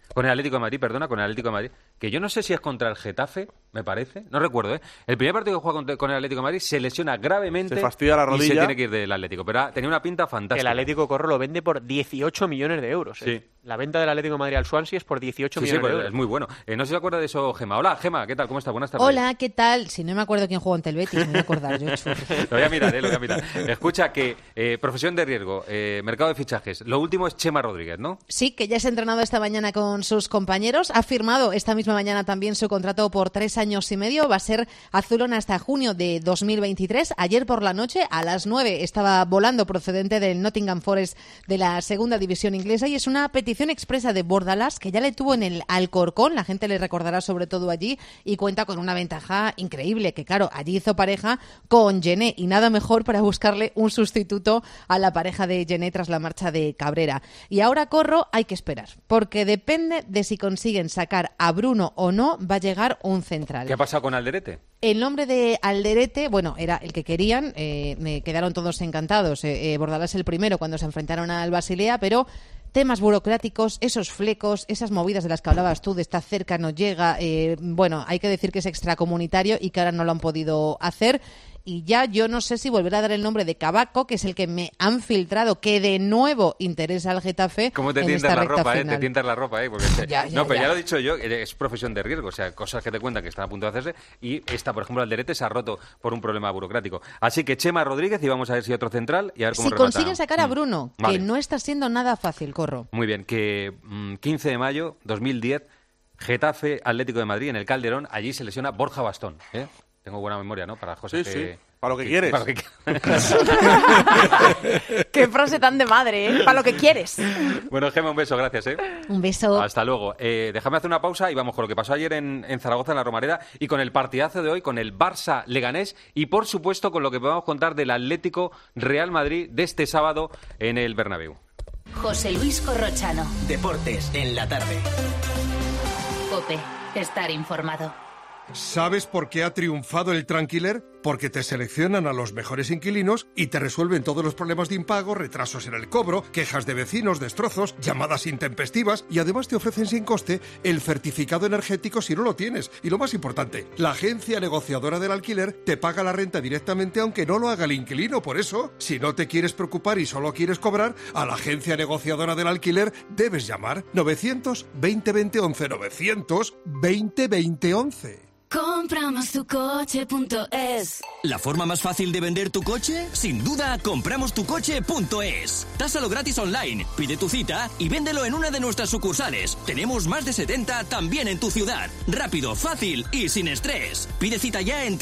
que yo no sé si es contra el Getafe, me parece, no recuerdo, el primer partido que juega con el Atlético de Madrid se lesiona gravemente, se fastidia la rodilla y se tiene que ir del Atlético, pero tenía una pinta fantástica. El Atlético Corro lo vende por 18 millones de euros. Sí. La venta del Atlético de Madrid al Swansea es por 18 millones de euros. Es muy bueno. No se acuerda de eso, Gema. Hola, Gema, ¿qué tal? ¿Cómo estás? Buenas tardes. Hola, ¿qué tal? Si no me acuerdo quién jugó ante el Betis, me voy a acordar yo, churro. Lo voy a mirar. Escucha, que profesión de riesgo, mercado de fichajes. Lo último es Chema Rodríguez, ¿no? Sí, que ya se ha entrenado esta mañana con sus compañeros. Ha firmado esta misma mañana también su contrato por 3 años y medio. Va a ser azulón hasta junio de 2023. Ayer por la noche, a las 9, estaba volando procedente del Nottingham Forest de la segunda división inglesa, y es una petición expresa de Bordalás, que ya le tuvo en el Alcorcón. La gente le recordará sobre todo allí, y cuenta con una ventaja increíble, que claro, allí hizo pareja con Gené, y nada mejor para buscarle un sustituto a la pareja de Gené tras la marcha de Cabrera. Y ahora, Corro, hay que esperar, porque depende de si consiguen sacar a Bruno o no, va a llegar un central. ¿Qué ha pasado con Alderete? El nombre de Alderete, bueno, era el que querían, me quedaron todos encantados. Bordalás el primero cuando se enfrentaron al Basilea, pero temas burocráticos, esos flecos, esas movidas de las que hablabas tú, de estar cerca, no llega, bueno, hay que decir que es extracomunitario y que ahora no lo han podido hacer. Y ya yo no sé si volver a dar el nombre de Cabaco, que es el que me han filtrado, que de nuevo interesa al Getafe. ¿Cómo te tientas la ropa, Te tientas la ropa, porque pero ya lo he dicho yo, es profesión de riesgo, o sea, cosas que te cuentan que están a punto de hacerse, y esta, por ejemplo, Alderete se ha roto por un problema burocrático. Así que Chema Rodríguez, y vamos a ver si otro central, y a ver cómo remata. Consiguen sacar a Bruno, que no está siendo nada fácil, Corro. Muy bien, que 15 de mayo 2010, Getafe, Atlético de Madrid, en el Calderón, allí se lesiona Borja Bastón, Tengo buena memoria, ¿no? Para las cosas Sí. Para lo que quieres. Para lo que Qué frase tan de madre, Para lo que quieres. Bueno, Gemma, un beso, gracias, Un beso. Hasta luego. Déjame hacer una pausa y vamos con lo que pasó ayer en Zaragoza, en la Romareda, y con el partidazo de hoy, con el Barça Leganés, y por supuesto con lo que podemos contar del Atlético Real Madrid de este sábado en el Bernabéu. José Luis Corrochano. Deportes en la tarde. COPE. Estar informado. ¿Sabes por qué ha triunfado el Tranquiler? Porque te seleccionan a los mejores inquilinos y te resuelven todos los problemas de impago, retrasos en el cobro, quejas de vecinos, destrozos, llamadas intempestivas, y además te ofrecen sin coste el certificado energético si no lo tienes. Y lo más importante, la agencia negociadora del alquiler te paga la renta directamente aunque no lo haga el inquilino. Por eso, si no te quieres preocupar y solo quieres cobrar, a la agencia negociadora del alquiler debes llamar 900-2020-11, 900-2020-11. Compramostucoche.es. ¿La forma más fácil de vender tu coche? Sin duda, compramostucoche.es. Tásalo gratis online, pide tu cita y véndelo en una de nuestras sucursales. Tenemos más de 70 también en tu ciudad. Rápido, fácil y sin estrés. Pide cita ya en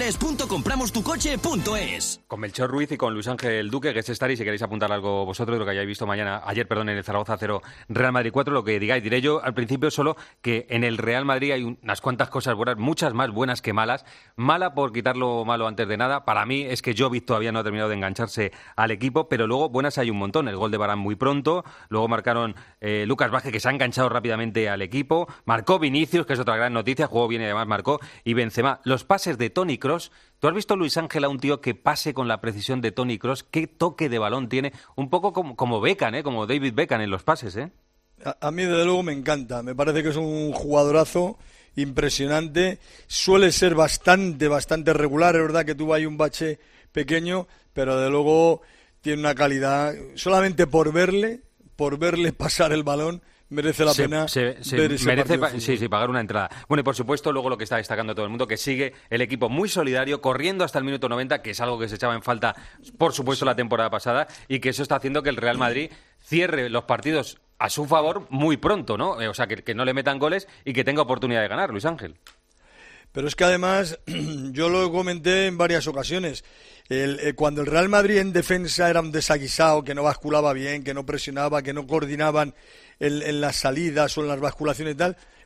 www.compramostucoche.es. Con Melchor Ruiz y con Luis Ángel Duque, que es estar, y si queréis apuntar algo vosotros de lo que hayáis visto ayer, en el Zaragoza 0, Real Madrid 4, lo que digáis. Diré yo al principio solo que en el Real Madrid hay unas cuantas cosas buenas, muchas más buenas que malas. Mala por quitar lo malo antes de nada. Para mí es que Jovic todavía no ha terminado de engancharse al equipo, pero luego buenas hay un montón. El gol de Varane muy pronto, luego marcaron Lucas Vázquez, que se ha enganchado rápidamente al equipo, marcó Vinicius, que es otra gran noticia, jugó bien y además marcó, y Benzema. Los pases de Toni Kroos. ¿Tú has visto, Luis Ángel, a un tío que pase con la precisión de Toni Kroos? ¿Qué toque de balón tiene? Un poco como Beckham, como David Beckham en los pases, A mí, desde luego, me encanta. Me parece que es un jugadorazo impresionante. Suele ser bastante regular. Es verdad que tuvo ahí un bache pequeño, pero de luego tiene una calidad. Solamente por verle pasar el balón, merece la pena ver ese partido. Sí, pagar una entrada. Bueno, y por supuesto, luego lo que está destacando todo el mundo, que sigue el equipo muy solidario, corriendo hasta el minuto 90, que es algo que se echaba en falta, por supuesto, la temporada pasada, y que eso está haciendo que el Real Madrid cierre los partidos a su favor muy pronto, ¿no? O sea, que no le metan goles y que tenga oportunidad de ganar, Luis Ángel. Pero es que además, yo lo comenté en varias ocasiones, cuando el Real Madrid en defensa era un desaguisado, que no basculaba bien, que no presionaba, que no coordinaban en las salidas o en las basculaciones y tal,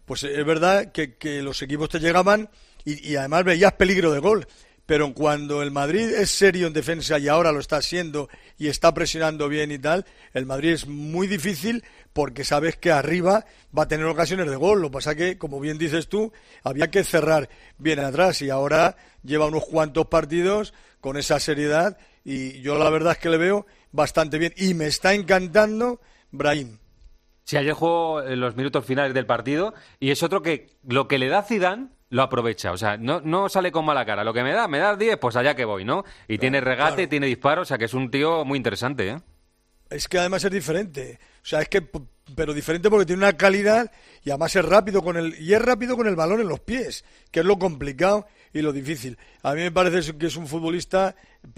pues es verdad que los equipos te llegaban y además veías peligro de gol. Pero cuando el Madrid es serio en defensa y ahora lo está siendo y está presionando bien y tal, el Madrid es muy difícil porque sabes que arriba va a tener ocasiones de gol. Lo que pasa que, como bien dices tú, había que cerrar bien atrás y ahora lleva unos cuantos partidos con esa seriedad y yo la verdad es que le veo bastante bien y me está encantando Brahim. Sí, ayer jugó en los minutos finales del partido y es otro que lo que le da Zidane lo aprovecha, o sea, no sale con mala cara. Lo que me da 10, pues allá que voy, ¿no? Y tiene regate, tiene disparo, o sea, que es un tío muy interesante, ¿eh? Es que además es diferente, o sea, pero diferente porque tiene una calidad y además es rápido con el balón en los pies, que es lo complicado y lo difícil. A mí me parece que es un futbolista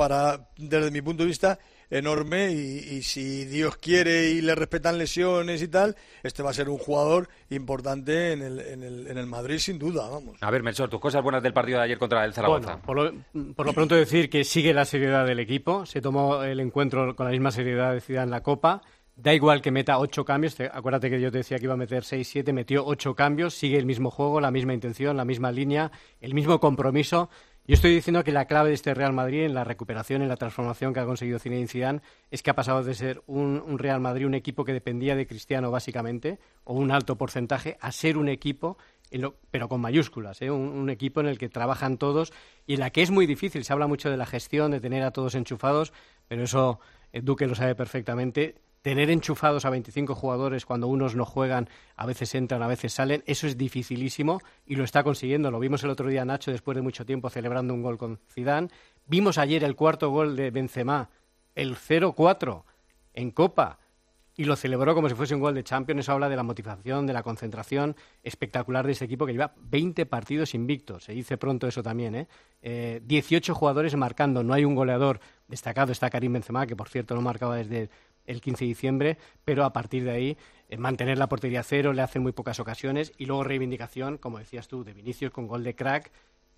desde mi punto de vista enorme y si Dios quiere y le respetan lesiones y tal, este va a ser un jugador importante en el Madrid sin duda, vamos. A ver, Melchor, tus cosas buenas del partido de ayer contra el Zaragoza. Bueno, por lo pronto decir que sigue la seriedad del equipo, se tomó el encuentro con la misma seriedad de Zidane en la Copa, da igual que meta 8 cambios, acuérdate que yo te decía que iba a meter 6, 7, metió 8 cambios, sigue el mismo juego, la misma intención, la misma línea, el mismo compromiso. Yo estoy diciendo que la clave de este Real Madrid en la recuperación, en la transformación que ha conseguido Zinedine Zidane es que ha pasado de ser un Real Madrid, un equipo que dependía de Cristiano básicamente, o un alto porcentaje, a ser un equipo, pero con mayúsculas, un equipo en el que trabajan todos y en la que es muy difícil. Se habla mucho de la gestión, de tener a todos enchufados, pero eso Duque lo sabe perfectamente. Tener enchufados a 25 jugadores cuando unos no juegan, a veces entran, a veces salen, eso es dificilísimo y lo está consiguiendo. Lo vimos el otro día, Nacho, después de mucho tiempo celebrando un gol con Zidane. Vimos ayer el cuarto gol de Benzema, el 0-4 en Copa, y lo celebró como si fuese un gol de Champions. Eso habla de la motivación, de la concentración espectacular de este equipo que lleva 20 partidos invictos. Se dice pronto eso también, 18 jugadores marcando, no hay un goleador destacado. Está Karim Benzema, que por cierto no marcaba desde el 15 de diciembre, pero a partir de ahí mantener la portería cero, le hacen muy pocas ocasiones y luego reivindicación, como decías tú, de Vinicius con gol de crack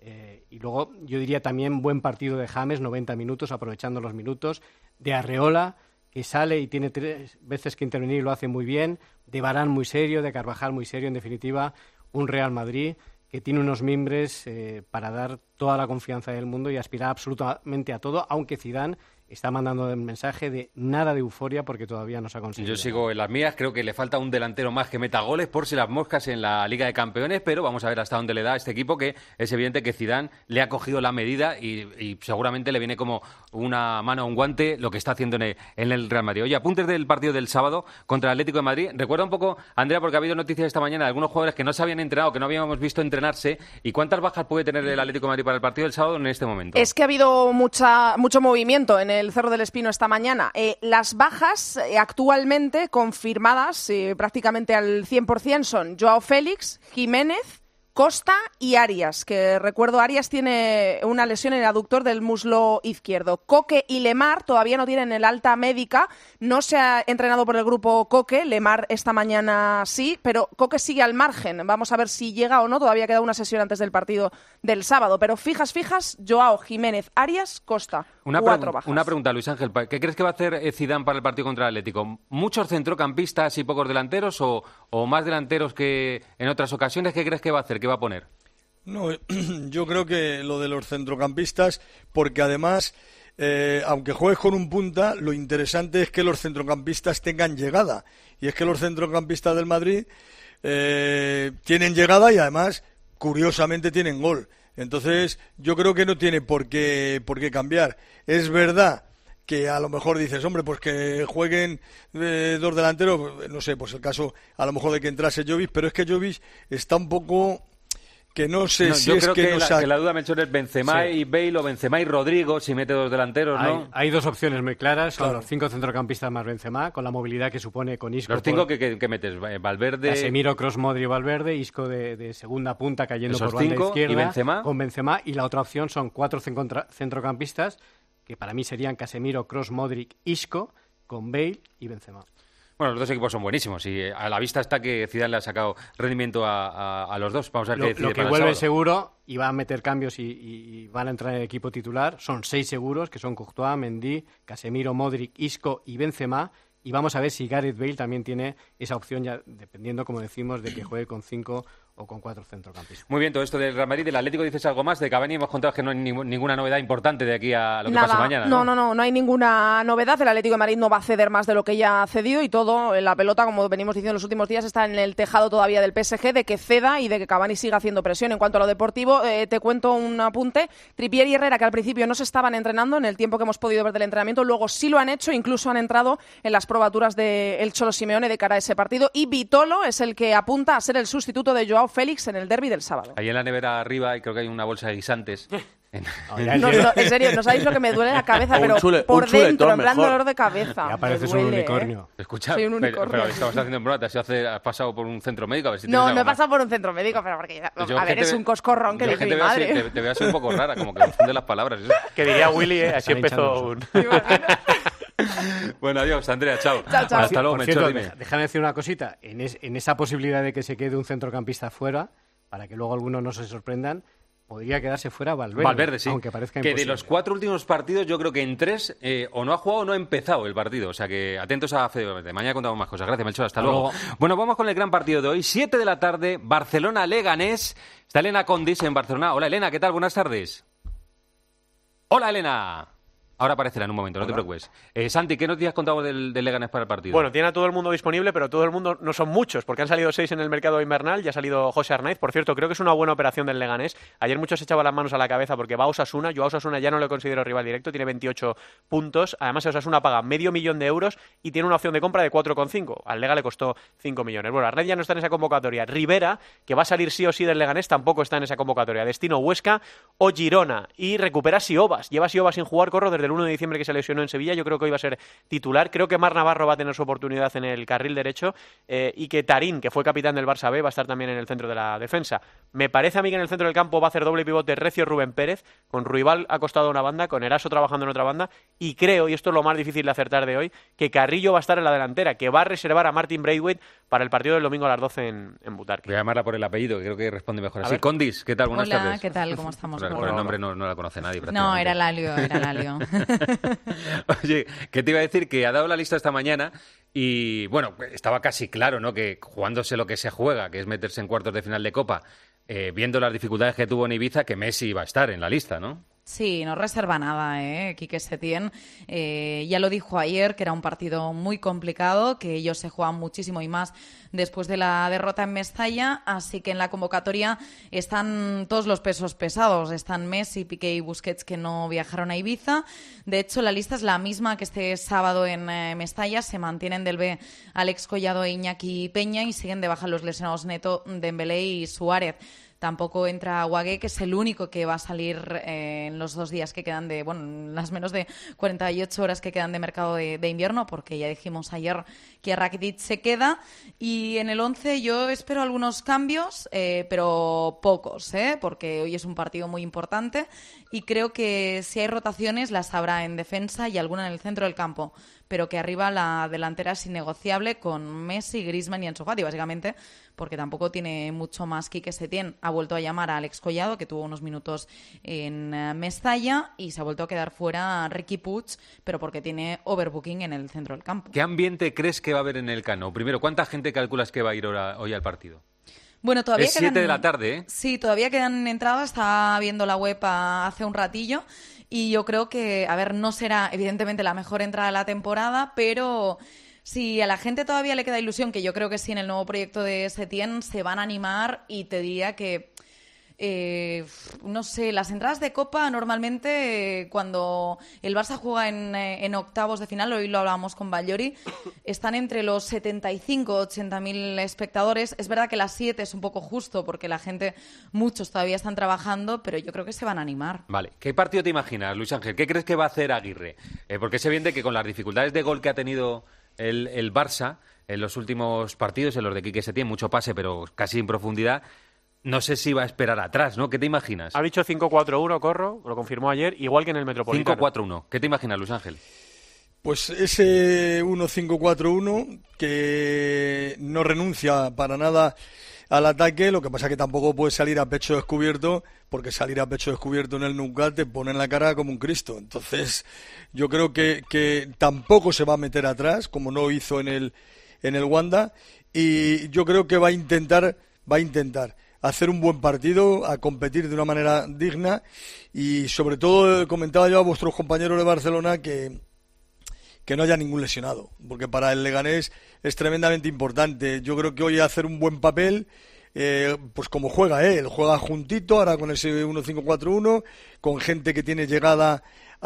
y luego yo diría también buen partido de James, 90 minutos, aprovechando los minutos, de Arreola, que sale y tiene 3 veces que intervenir y lo hace muy bien, de Varane muy serio, de Carvajal muy serio, en definitiva, un Real Madrid que tiene unos mimbres para dar toda la confianza del mundo y aspirar absolutamente a todo, aunque Zidane está mandando el mensaje de nada de euforia porque todavía no se ha conseguido. Yo sigo en las mías, creo que le falta un delantero más que meta goles por si las moscas en la Liga de Campeones, pero vamos a ver hasta dónde le da a este equipo, que es evidente que Zidane le ha cogido la medida y seguramente le viene como una mano a un guante lo que está haciendo en el Real Madrid. Oye, apuntes del partido del sábado contra el Atlético de Madrid. Recuerda un poco, Andrea, porque ha habido noticias esta mañana de algunos jugadores que no se habían entrenado, que no habíamos visto entrenarse, y cuántas bajas puede tener el Atlético de Madrid para el partido del sábado en este momento. Es que ha habido mucho movimiento en el Cerro del Espino esta mañana. Las bajas actualmente confirmadas prácticamente al 100% son Joao Félix, Jiménez, Costa y Arias, que recuerdo Arias tiene una lesión en el aductor del muslo izquierdo. Coque y Lemar todavía no tienen el alta médica, no se ha entrenado por el grupo Coque, Lemar esta mañana sí, pero Coque sigue al margen. Vamos a ver si llega o no, todavía queda una sesión antes del partido del sábado, pero fijas, Joao, Jiménez, Arias, Costa, 4 bajas. Una pregunta, Luis Ángel, ¿qué crees que va a hacer Zidane para el partido contra el Atlético? ¿Muchos centrocampistas y pocos delanteros o más delanteros que en otras ocasiones? ¿Qué crees que va a hacer? ¿Qué va a poner? No, yo creo que lo de los centrocampistas, porque además, aunque juegues con un punta, lo interesante es que los centrocampistas tengan llegada. Y es que los centrocampistas del Madrid tienen llegada y además, curiosamente, tienen gol. Entonces, yo creo que no tiene por qué cambiar. Es verdad que a lo mejor dices, hombre, pues que jueguen 2 delanteros, no sé, pues el caso a lo mejor de que entrase Jovic, pero es que Jovic está un poco... que no sé si yo es creo que que la duda, Melchor, es Benzema y Bale o Benzema y Rodrigo, si mete 2 delanteros, ¿no? Hay 2 opciones muy claras, son los 5 centrocampistas más Benzema, con la movilidad que supone con Isco. Los 5 que metes, Valverde... Casemiro, Kroos, Modric y Valverde, Isco de segunda punta cayendo por banda izquierda. ¿Y Benzema? Con Benzema, y la otra opción son 4 centrocampistas, que para mí serían Casemiro, Kroos, Modric, Isco, con Bale y Benzema. Bueno, los 2 equipos son buenísimos y a la vista está que Zidane le ha sacado rendimiento a los 2. Vamos a ver qué decide. Lo que vuelve seguro y va a meter cambios y van a entrar en el equipo titular son 6 seguros, que son Courtois, Mendy, Casemiro, Modric, Isco y Benzema, y vamos a ver si Gareth Bale también tiene esa opción, ya dependiendo, como decimos, de que juegue con 5 o con 4 centrocampistas. Muy bien, todo esto del Real Madrid, del Atlético, ¿dices algo más? De Cavani hemos contado que no hay ninguna novedad importante de aquí a lo que pase mañana, ¿no? No hay ninguna novedad. El Atlético de Madrid no va a ceder más de lo que ya ha cedido y todo, la pelota, como venimos diciendo en los últimos días, está en el tejado todavía del PSG de que ceda y de que Cavani siga haciendo presión. En cuanto a lo deportivo, te cuento un apunte. Trippier y Herrera, que al principio no se estaban entrenando en el tiempo que hemos podido ver del entrenamiento, luego sí lo han hecho, incluso han entrado en las probaturas del Cholo Simeone de cara a ese partido, y Vitolo es el que apunta a ser el sustituto de Joao Félix en el derbi del sábado. Ahí en la nevera arriba creo que hay una bolsa de guisantes. En serio, no sabéis lo que me duele la cabeza, pero por dentro, en plan dolor de cabeza. Ya pareces un unicornio. Escucha, soy un unicornio. pero estamos haciendo en broma, has pasado por un centro médico. A ver si no he pasado por un centro médico, pero porque es un coscorrón que dice mi madre. Te veas un poco rara, como que confunde las palabras. Que diría Willy, así empezó un... Bueno, adiós, Andrea, chao. Chao. Hasta luego, Melchor, dime. Déjame decir una cosita. En esa posibilidad de que se quede un centrocampista fuera, para que luego algunos no se sorprendan, podría quedarse fuera Valverde, sí. Aunque parezca que imposible. De los 4 últimos partidos, yo creo que en 3 o no ha jugado o no ha empezado el partido. O sea que atentos a Fede Valverde. Mañana contamos más cosas. Gracias, Melchor. Hasta luego. Bueno, vamos con el gran partido de hoy. 7 de la tarde, Barcelona-Leganés. Está Elena Condis en Barcelona. Hola, Elena, ¿qué tal? Buenas tardes. Hola, Elena. Ahora aparecerá en un momento, no te preocupes. Santi, ¿qué noticias contamos del Leganés para el partido? Bueno, tiene a todo el mundo disponible, pero todo el mundo no son muchos, porque han salido 6 en el mercado invernal, ya ha salido José Arnaiz. Por cierto, creo que es una buena operación del Leganés. Ayer muchos se echaban las manos a la cabeza porque va a Osasuna. Yo a Osasuna ya no lo considero rival directo, tiene 28 puntos. Además, Osasuna paga €500,000 y tiene una opción de compra de 4,5. Al Lega le costó 5 millones. Bueno, Arnaiz ya no está en esa convocatoria. Rivera, que va a salir sí o sí del Leganés, tampoco está en esa convocatoria. Destino Huesca o Girona. Y recupera Siobas. Lleva Siobas sin jugar, Corro, desde el 1 de diciembre que se lesionó en Sevilla. Yo creo que hoy va a ser titular. Creo que Mar Navarro va a tener su oportunidad en el carril derecho y que Tarín, que fue capitán del Barça B, va a estar también en el centro de la defensa. Me parece a mí que en el centro del campo va a hacer doble pivote Recio Rubén Pérez, con Ruibal acostado a una banda, con Eraso trabajando en otra banda, y creo, y esto es lo más difícil de acertar de hoy, que Carrillo va a estar en la delantera, que va a reservar a Martin Braithwaite para el partido del domingo a las 12 en Butarque. Voy a llamarla por el apellido, que creo que responde mejor así. Condis, ¿qué tal? Buenas tardes. Hola, ¿qué tal? ¿Cómo estamos? Por el nombre no la conoce nadie. No, era Lalio. Oye, ¿qué te iba a decir? Que ha dado la lista esta mañana y, bueno, estaba casi claro, ¿no?, que jugándose lo que se juega, que es meterse en cuartos de final de Copa, viendo las dificultades que tuvo en Ibiza, que Messi iba a estar en la lista, ¿no? Sí, no reserva nada, Quique Setién. Ya lo dijo ayer, que era un partido muy complicado, que ellos se juegan muchísimo y más después de la derrota en Mestalla, así que en la convocatoria están todos los pesos pesados. Están Messi, Piqué y Busquets, que no viajaron a Ibiza. De hecho, la lista es la misma que este sábado en Mestalla. Se mantienen del B Alex Collado e Iñaki Peña y siguen de baja los lesionados Neto, Dembélé y Suárez. Tampoco entra Guagué, que es el único que va a salir en los 2 días que quedan en las menos de 48 horas que quedan de mercado de invierno, porque ya dijimos ayer que Rakitic se queda. Y en el 11 yo espero algunos cambios, pero pocos, porque hoy es un partido muy importante y creo que si hay rotaciones las habrá en defensa y alguna en el centro del campo, pero que arriba la delantera es innegociable con Messi, Griezmann y Ansu Fati, básicamente porque tampoco tiene mucho más. Quique Setién ha vuelto a llamar a Alex Collado, que tuvo unos minutos en Mestalla, y se ha vuelto a quedar fuera Riqui Puig, pero porque tiene overbooking en el centro del campo. ¿Qué ambiente crees que va a haber en el Cano? Primero, ¿cuánta gente calculas que va a ir hoy al partido? Bueno, todavía es 7 de la tarde, ¿eh? Sí, todavía quedan entradas. Estaba viendo la web hace un ratillo y yo creo que, no será evidentemente la mejor entrada de la temporada, pero si a la gente todavía le queda ilusión, que yo creo que sí, en el nuevo proyecto de Setién se van a animar, y te diría que no sé, las entradas de Copa normalmente cuando el Barça juega en octavos de final, hoy lo hablábamos con Ballori, están entre los 75 80.000 espectadores. Es verdad que las 7 es un poco justo porque la gente, muchos todavía están trabajando, pero yo creo que se van a animar. Vale, ¿qué partido te imaginas, Luis Ángel? ¿Qué crees que va a hacer Aguirre? Porque es evidente que con las dificultades de gol que ha tenido el Barça en los últimos partidos, en los de Quique Setién, mucho pase pero casi en profundidad, no sé si va a esperar atrás, ¿no? ¿Qué te imaginas? Ha dicho 5-4-1, Corro, lo confirmó ayer, igual que en el Metropolitano. 5-4-1. ¿Qué te imaginas, Luis Ángel? Pues ese 1-5-4-1 que no renuncia para nada al ataque. Lo que pasa es que tampoco puede salir a pecho descubierto, porque salir a pecho descubierto en el Nunca te pone en la cara como un Cristo. Entonces yo creo que tampoco se va a meter atrás, como no hizo en el Wanda, y yo creo que va a intentar hacer un buen partido, a competir de una manera digna, y sobre todo comentaba yo a vuestros compañeros de Barcelona que no haya ningún lesionado, porque para el Leganés es tremendamente importante. Yo creo que hoy hacer un buen papel, pues como juega él juega juntito, ahora con ese 1-5-4-1, con gente que tiene llegada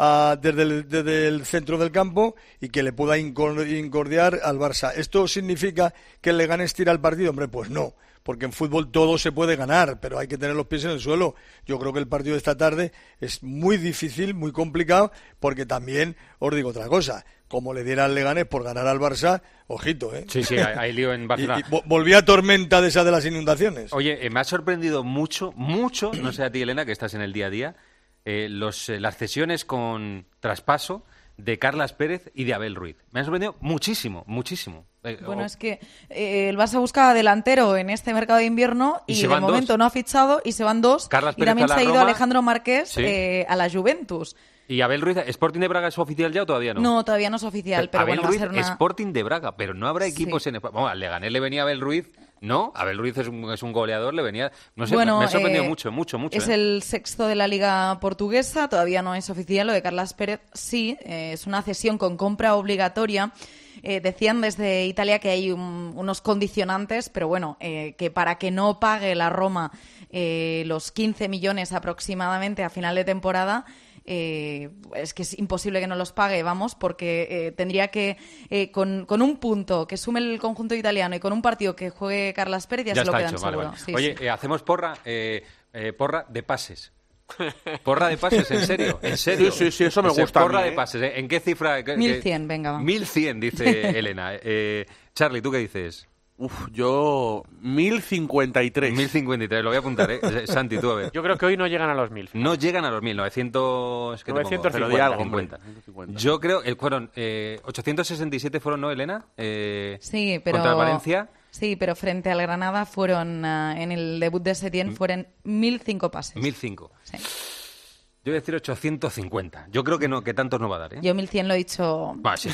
desde el centro del campo y que le pueda incordiar al Barça. ¿Esto significa que el Leganés tira el partido? Hombre, pues no, porque en fútbol todo se puede ganar, pero hay que tener los pies en el suelo. Yo creo que el partido de esta tarde es muy difícil, muy complicado, porque también, os digo otra cosa, como le diera al Leganés por ganar al Barça, ojito, ¿eh? Sí, hay lío en Barcelona. y volvía tormenta de esa de las inundaciones. Oye, me ha sorprendido mucho, no sé a ti, Elena, que estás en el día a día, las cesiones con traspaso de Carlas Pérez y de Abel Ruiz. Me han sorprendido muchísimo. Bueno, es que el Barça busca delantero en este mercado de invierno y de momento no ha fichado y se van dos. Carlas y Pérez también se ha ido Roma. Alejandro Márquez a la Juventus. ¿Y Abel Ruiz, Sporting de Braga es oficial ya o todavía no? No, todavía no es oficial, pero Abel bueno, Ruiz, va a ser una... Sporting de Braga, pero no habrá equipos en España. Bueno, al Leganés le venía Abel Ruiz, ¿no? Abel Ruiz es un goleador, le venía... No sé, bueno, me ha sorprendido mucho. Es el sexto de la Liga Portuguesa, todavía no es oficial. Lo de Carlas Pérez sí, es una cesión con compra obligatoria. Decían desde Italia que hay unos condicionantes, pero bueno, que para que no pague la Roma los 15 millones aproximadamente a final de temporada... es que es imposible que no los pague, porque tendría que con un punto que sume el conjunto italiano y con un partido que juegue Carlas Pérez ya se lo quedan seguro. Vale. Sí, Oye, sí. Hacemos porra de pases. Porra de pases, ¿en serio? ¿En serio? Sí, eso me gusta Porra a mí, de pases, ¿eh? ¿En qué cifra? 1100, venga, va. 1100, dice Elena. Charlie, ¿tú qué dices? Yo 1053. 1053, lo voy a apuntar, ¿eh? Santi, tú a ver. Yo creo que hoy no llegan a los 1000. No llegan a los 1000, 900... ¿qué te pongo? 950. Yo creo, fueron 867 fueron, ¿no, Elena? Sí, pero... Contra el Valencia. Sí, pero frente al Granada fueron, en el debut de Setién, fueron 1005 pases. 1005. Sí. Yo voy a decir 850. Yo creo que no, que tantos no va a dar, ¿eh? Yo 1100 lo he dicho. Sí.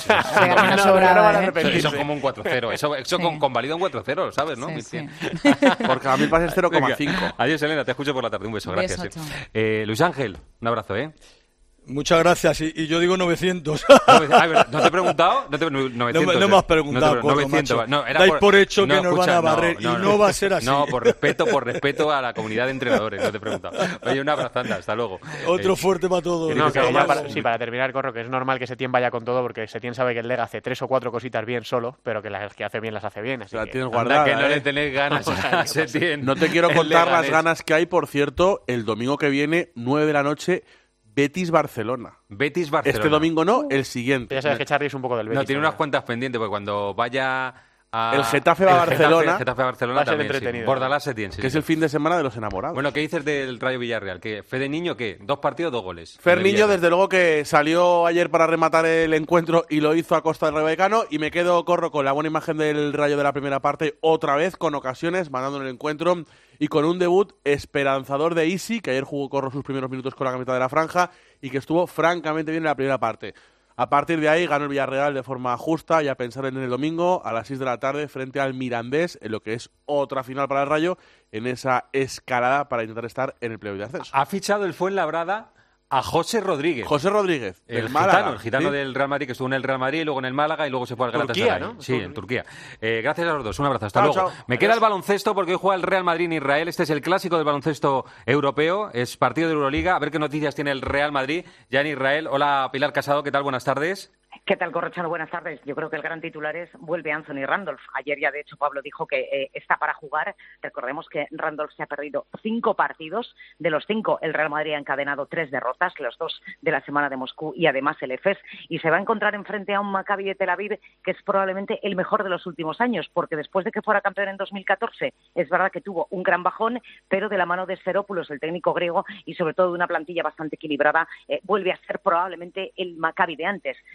Eso son como un 4-0. Eso sí. Convalida un 4-0, ¿sabes, no? Sí, 1100. sí. Porque a mí pases 0,5. Adiós, Elena. Te escucho por la tarde. Un beso. Gracias. Beso, Luis Ángel, un abrazo, ¿eh? Muchas gracias, y yo digo 900. ¿No te he preguntado? 900, no me has preguntado, Corro, 900. No, dais por hecho que nos van a barrer, y no va a ser así. No, por respeto a la comunidad de entrenadores, no te he preguntado. Oye, un abrazo, anda, hasta luego. Otro fuerte para todos. No, que ya para terminar, Corro, que es normal que Setién vaya con todo, porque Setién sabe que el Lega hace 3 o 4 cositas bien solo, pero que las que hace bien las hace bien. Así la que tienes guardada, que no le tenéis ganas a Setién. No te quiero contar las ganas que hay, por cierto, el domingo que viene, 9 de la noche, Betis-Barcelona. Este domingo no, el siguiente. Ya sabes que Charlie es un poco del Betis. No, tiene unas cuentas pendientes, porque cuando vaya el Getafe va a Barcelona. El Getafe a Barcelona también, entretenido. Sí. Bordalás Setién, sí. Que es el fin de semana de los enamorados. Bueno, ¿qué dices del Rayo Villarreal? ¿Que Fede Niño qué? 2 partidos, 2 goles. Fer Niño, desde luego que salió ayer para rematar el encuentro y lo hizo a costa del Rayo Vallecano, y me quedo, Corro, con la buena imagen del Rayo de la primera parte, otra vez, con ocasiones, mandando en el encuentro, y con un debut esperanzador de Isi, que ayer jugó, Corro, sus primeros minutos con la camiseta de la franja, y que estuvo francamente bien en la primera parte. A partir de ahí ganó el Villarreal de forma justa, y a pensar en el domingo a las 6 de la tarde frente al Mirandés, en lo que es otra final para el Rayo, en esa escalada para intentar estar en el playoff de ascenso. Ha fichado el Fuenlabrada a José Rodríguez. José Rodríguez, el Málaga. gitano ¿sí? del Real Madrid, que estuvo en el Real Madrid, luego en el Málaga y luego se fue al Galatasaray. ¿no? Sí, en Turquía. Gracias a los dos, un abrazo, hasta luego. Chao. Me queda el baloncesto, porque hoy juega el Real Madrid en Israel. Este es el clásico del baloncesto europeo, es partido de Euroliga. A ver qué noticias tiene el Real Madrid ya en Israel. Hola, Pilar Casado, ¿qué tal? Buenas tardes. ¿Qué tal, Corrochano? Buenas tardes. Yo creo que el gran titular es vuelve Anthony Randolph. Ayer ya, de hecho, Pablo dijo que está para jugar. Recordemos que Randolph se ha perdido 5 partidos. De los 5, el Real Madrid ha encadenado 3 derrotas, los 2 de la semana de Moscú y además el Efes. Y se va a encontrar enfrente a un Maccabi de Tel Aviv que es probablemente el mejor de los últimos años, porque después de que fuera campeón en 2014, es verdad que tuvo un gran bajón, pero de la mano de Sfairopoulos, el técnico griego, y sobre todo de una plantilla bastante equilibrada, vuelve a ser probablemente el Maccabi de antes. Tiene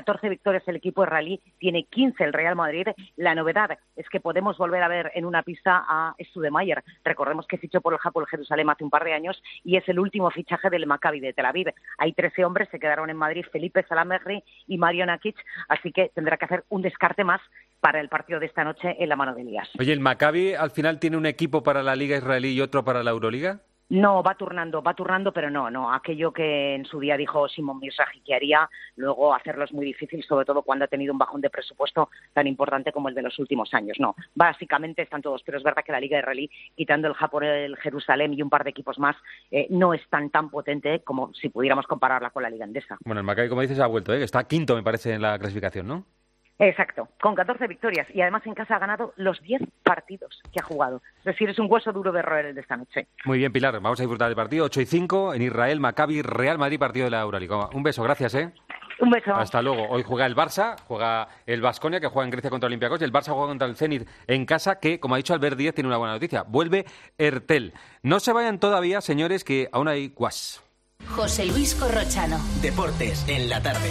14 victorias el equipo israelí, tiene 15 el Real Madrid. La novedad es que podemos volver a ver en una pista a Studemayer. Recordemos que fichó por el Hapoel Jerusalén hace un par de años y es el último fichaje del Maccabi de Tel Aviv. Hay 13 hombres, se quedaron en Madrid Felipe Salamehri y Mario Nakic, así que tendrá que hacer un descarte más para el partido de esta noche en la mano de Elías. Oye, ¿el Maccabi al final tiene un equipo para la Liga Israelí y otro para la Euroliga? No, va turnando, pero no. Aquello que en su día dijo Simon Mizrahi que haría, luego hacerlo es muy difícil, sobre todo cuando ha tenido un bajón de presupuesto tan importante como el de los últimos años. No, básicamente están todos, pero es verdad que la Liga Israelí, quitando el Hapoel Jerusalén y un par de equipos más, no es tan potente como si pudiéramos compararla con la Liga Endesa. Bueno, el Maccabi, como dices, ha vuelto, que está quinto, me parece, en la clasificación, ¿no? Exacto, con 14 victorias y además en casa ha ganado los 10 partidos que ha jugado. Es decir, es un hueso duro de roer el de esta noche. Muy bien, Pilar, vamos a disfrutar del partido 8:05 en Israel, Maccabi, Real Madrid, partido de la Euroliga. Un beso, gracias, Un beso. Hasta luego. Hoy juega el Barça, juega el Baskonia, que juega en Grecia contra Olympiacos, y el Barça juega contra el Zenit en casa, que, como ha dicho Albert Díez, tiene una buena noticia. Vuelve Ertel. No se vayan todavía, señores, que aún hay guas. José Luis Corrochano. Deportes en la tarde.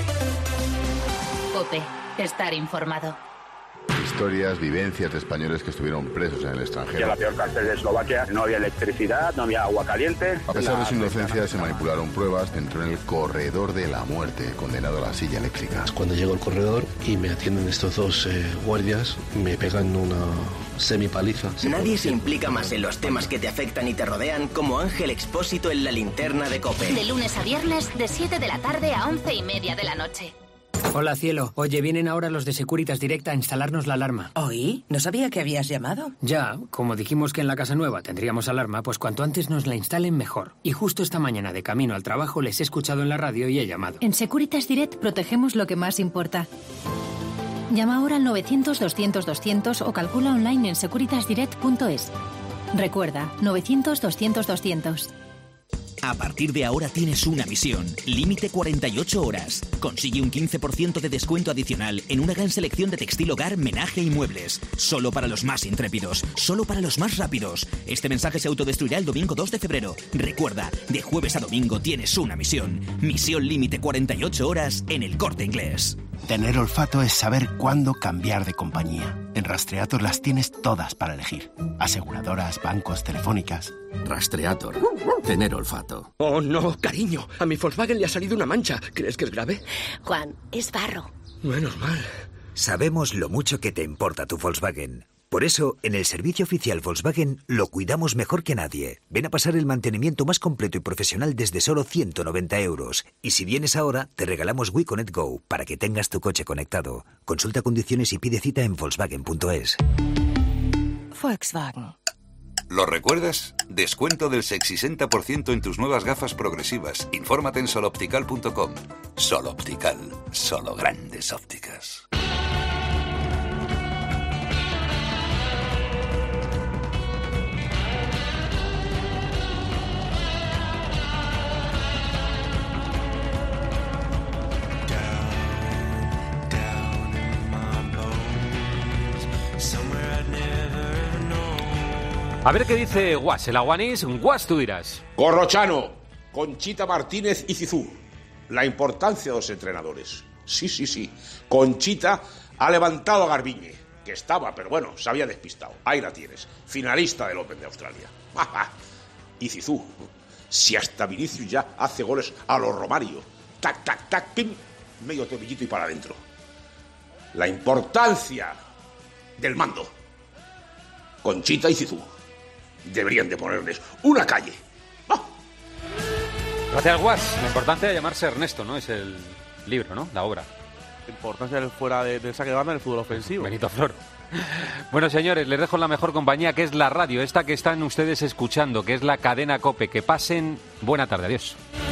COPE. Estar informado. Historias, vivencias de españoles que estuvieron presos en el extranjero. En la peor cárcel de Eslovaquia no había electricidad, no había agua caliente. A pesar de su inocencia, se manipularon pruebas. Entró en el corredor de la muerte, condenado a la silla eléctrica. Cuando llego al corredor y me atienden estos dos guardias, me pegan una semipaliza. Nadie se implica más en los temas que te afectan y te rodean como Ángel Expósito en La Linterna de COPE. De lunes a viernes, de 7 de la tarde a 11:30 de la noche. Hola, cielo. Oye, vienen ahora los de Securitas Direct a instalarnos la alarma. ¿Oí? ¿No sabía que habías llamado? Ya, como dijimos que en la casa nueva tendríamos alarma, pues cuanto antes nos la instalen mejor. Y justo esta mañana, de camino al trabajo, les he escuchado en la radio y he llamado. En Securitas Direct protegemos lo que más importa. Llama ahora al 900-200-200 o calcula online en securitasdirect.es. Recuerda, 900-200-200. A partir de ahora tienes una misión. Límite 48 horas. Consigue un 15% de descuento adicional en una gran selección de textil, hogar, menaje y muebles. Solo para los más intrépidos. Solo para los más rápidos. Este mensaje se autodestruirá el domingo 2 de febrero. Recuerda, de jueves a domingo tienes una misión. Misión límite 48 horas en El Corte Inglés. Tener olfato es saber cuándo cambiar de compañía. En Rastreator las tienes todas para elegir. Aseguradoras, bancos, telefónicas. Rastreator. Tener olfato. Oh, no, cariño. A mi Volkswagen le ha salido una mancha. ¿Crees que es grave? Juan, es barro. Menos mal. Sabemos lo mucho que te importa tu Volkswagen. Por eso, en el servicio oficial Volkswagen lo cuidamos mejor que nadie. Ven a pasar el mantenimiento más completo y profesional desde solo 190 euros. Y si vienes ahora, te regalamos WeConnect Go para que tengas tu coche conectado. Consulta condiciones y pide cita en Volkswagen.es. Volkswagen. ¿Lo recuerdas? Descuento del 60% en tus nuevas gafas progresivas. Infórmate en soloptical.com. Sol Optical. Solo grandes ópticas. A ver qué dice Guas, el aguanís. Guas, tú dirás. Corrochano, Conchita Martínez y Cizú. La importancia de los entrenadores. Sí. Conchita ha levantado a Garbiñe, que estaba, pero bueno, se había despistado. Ahí la tienes, finalista del Open de Australia. Y Cizú, si hasta Vinicius ya hace goles a los Romario. Tac, tac, tac, pim, medio topillito y para adentro. La importancia del mando. Conchita y Cizú. Deberían de ponerles una calle. Gracias, Guas. La importancia de llamarse Ernesto, ¿no? Es el libro, ¿no? La obra. La importancia del fuera del saque de banda en el fútbol ofensivo. Benito Floro. Bueno, señores, les dejo la mejor compañía, que es la radio, esta que están ustedes escuchando, que es la cadena COPE. Que pasen buena tarde. Adiós.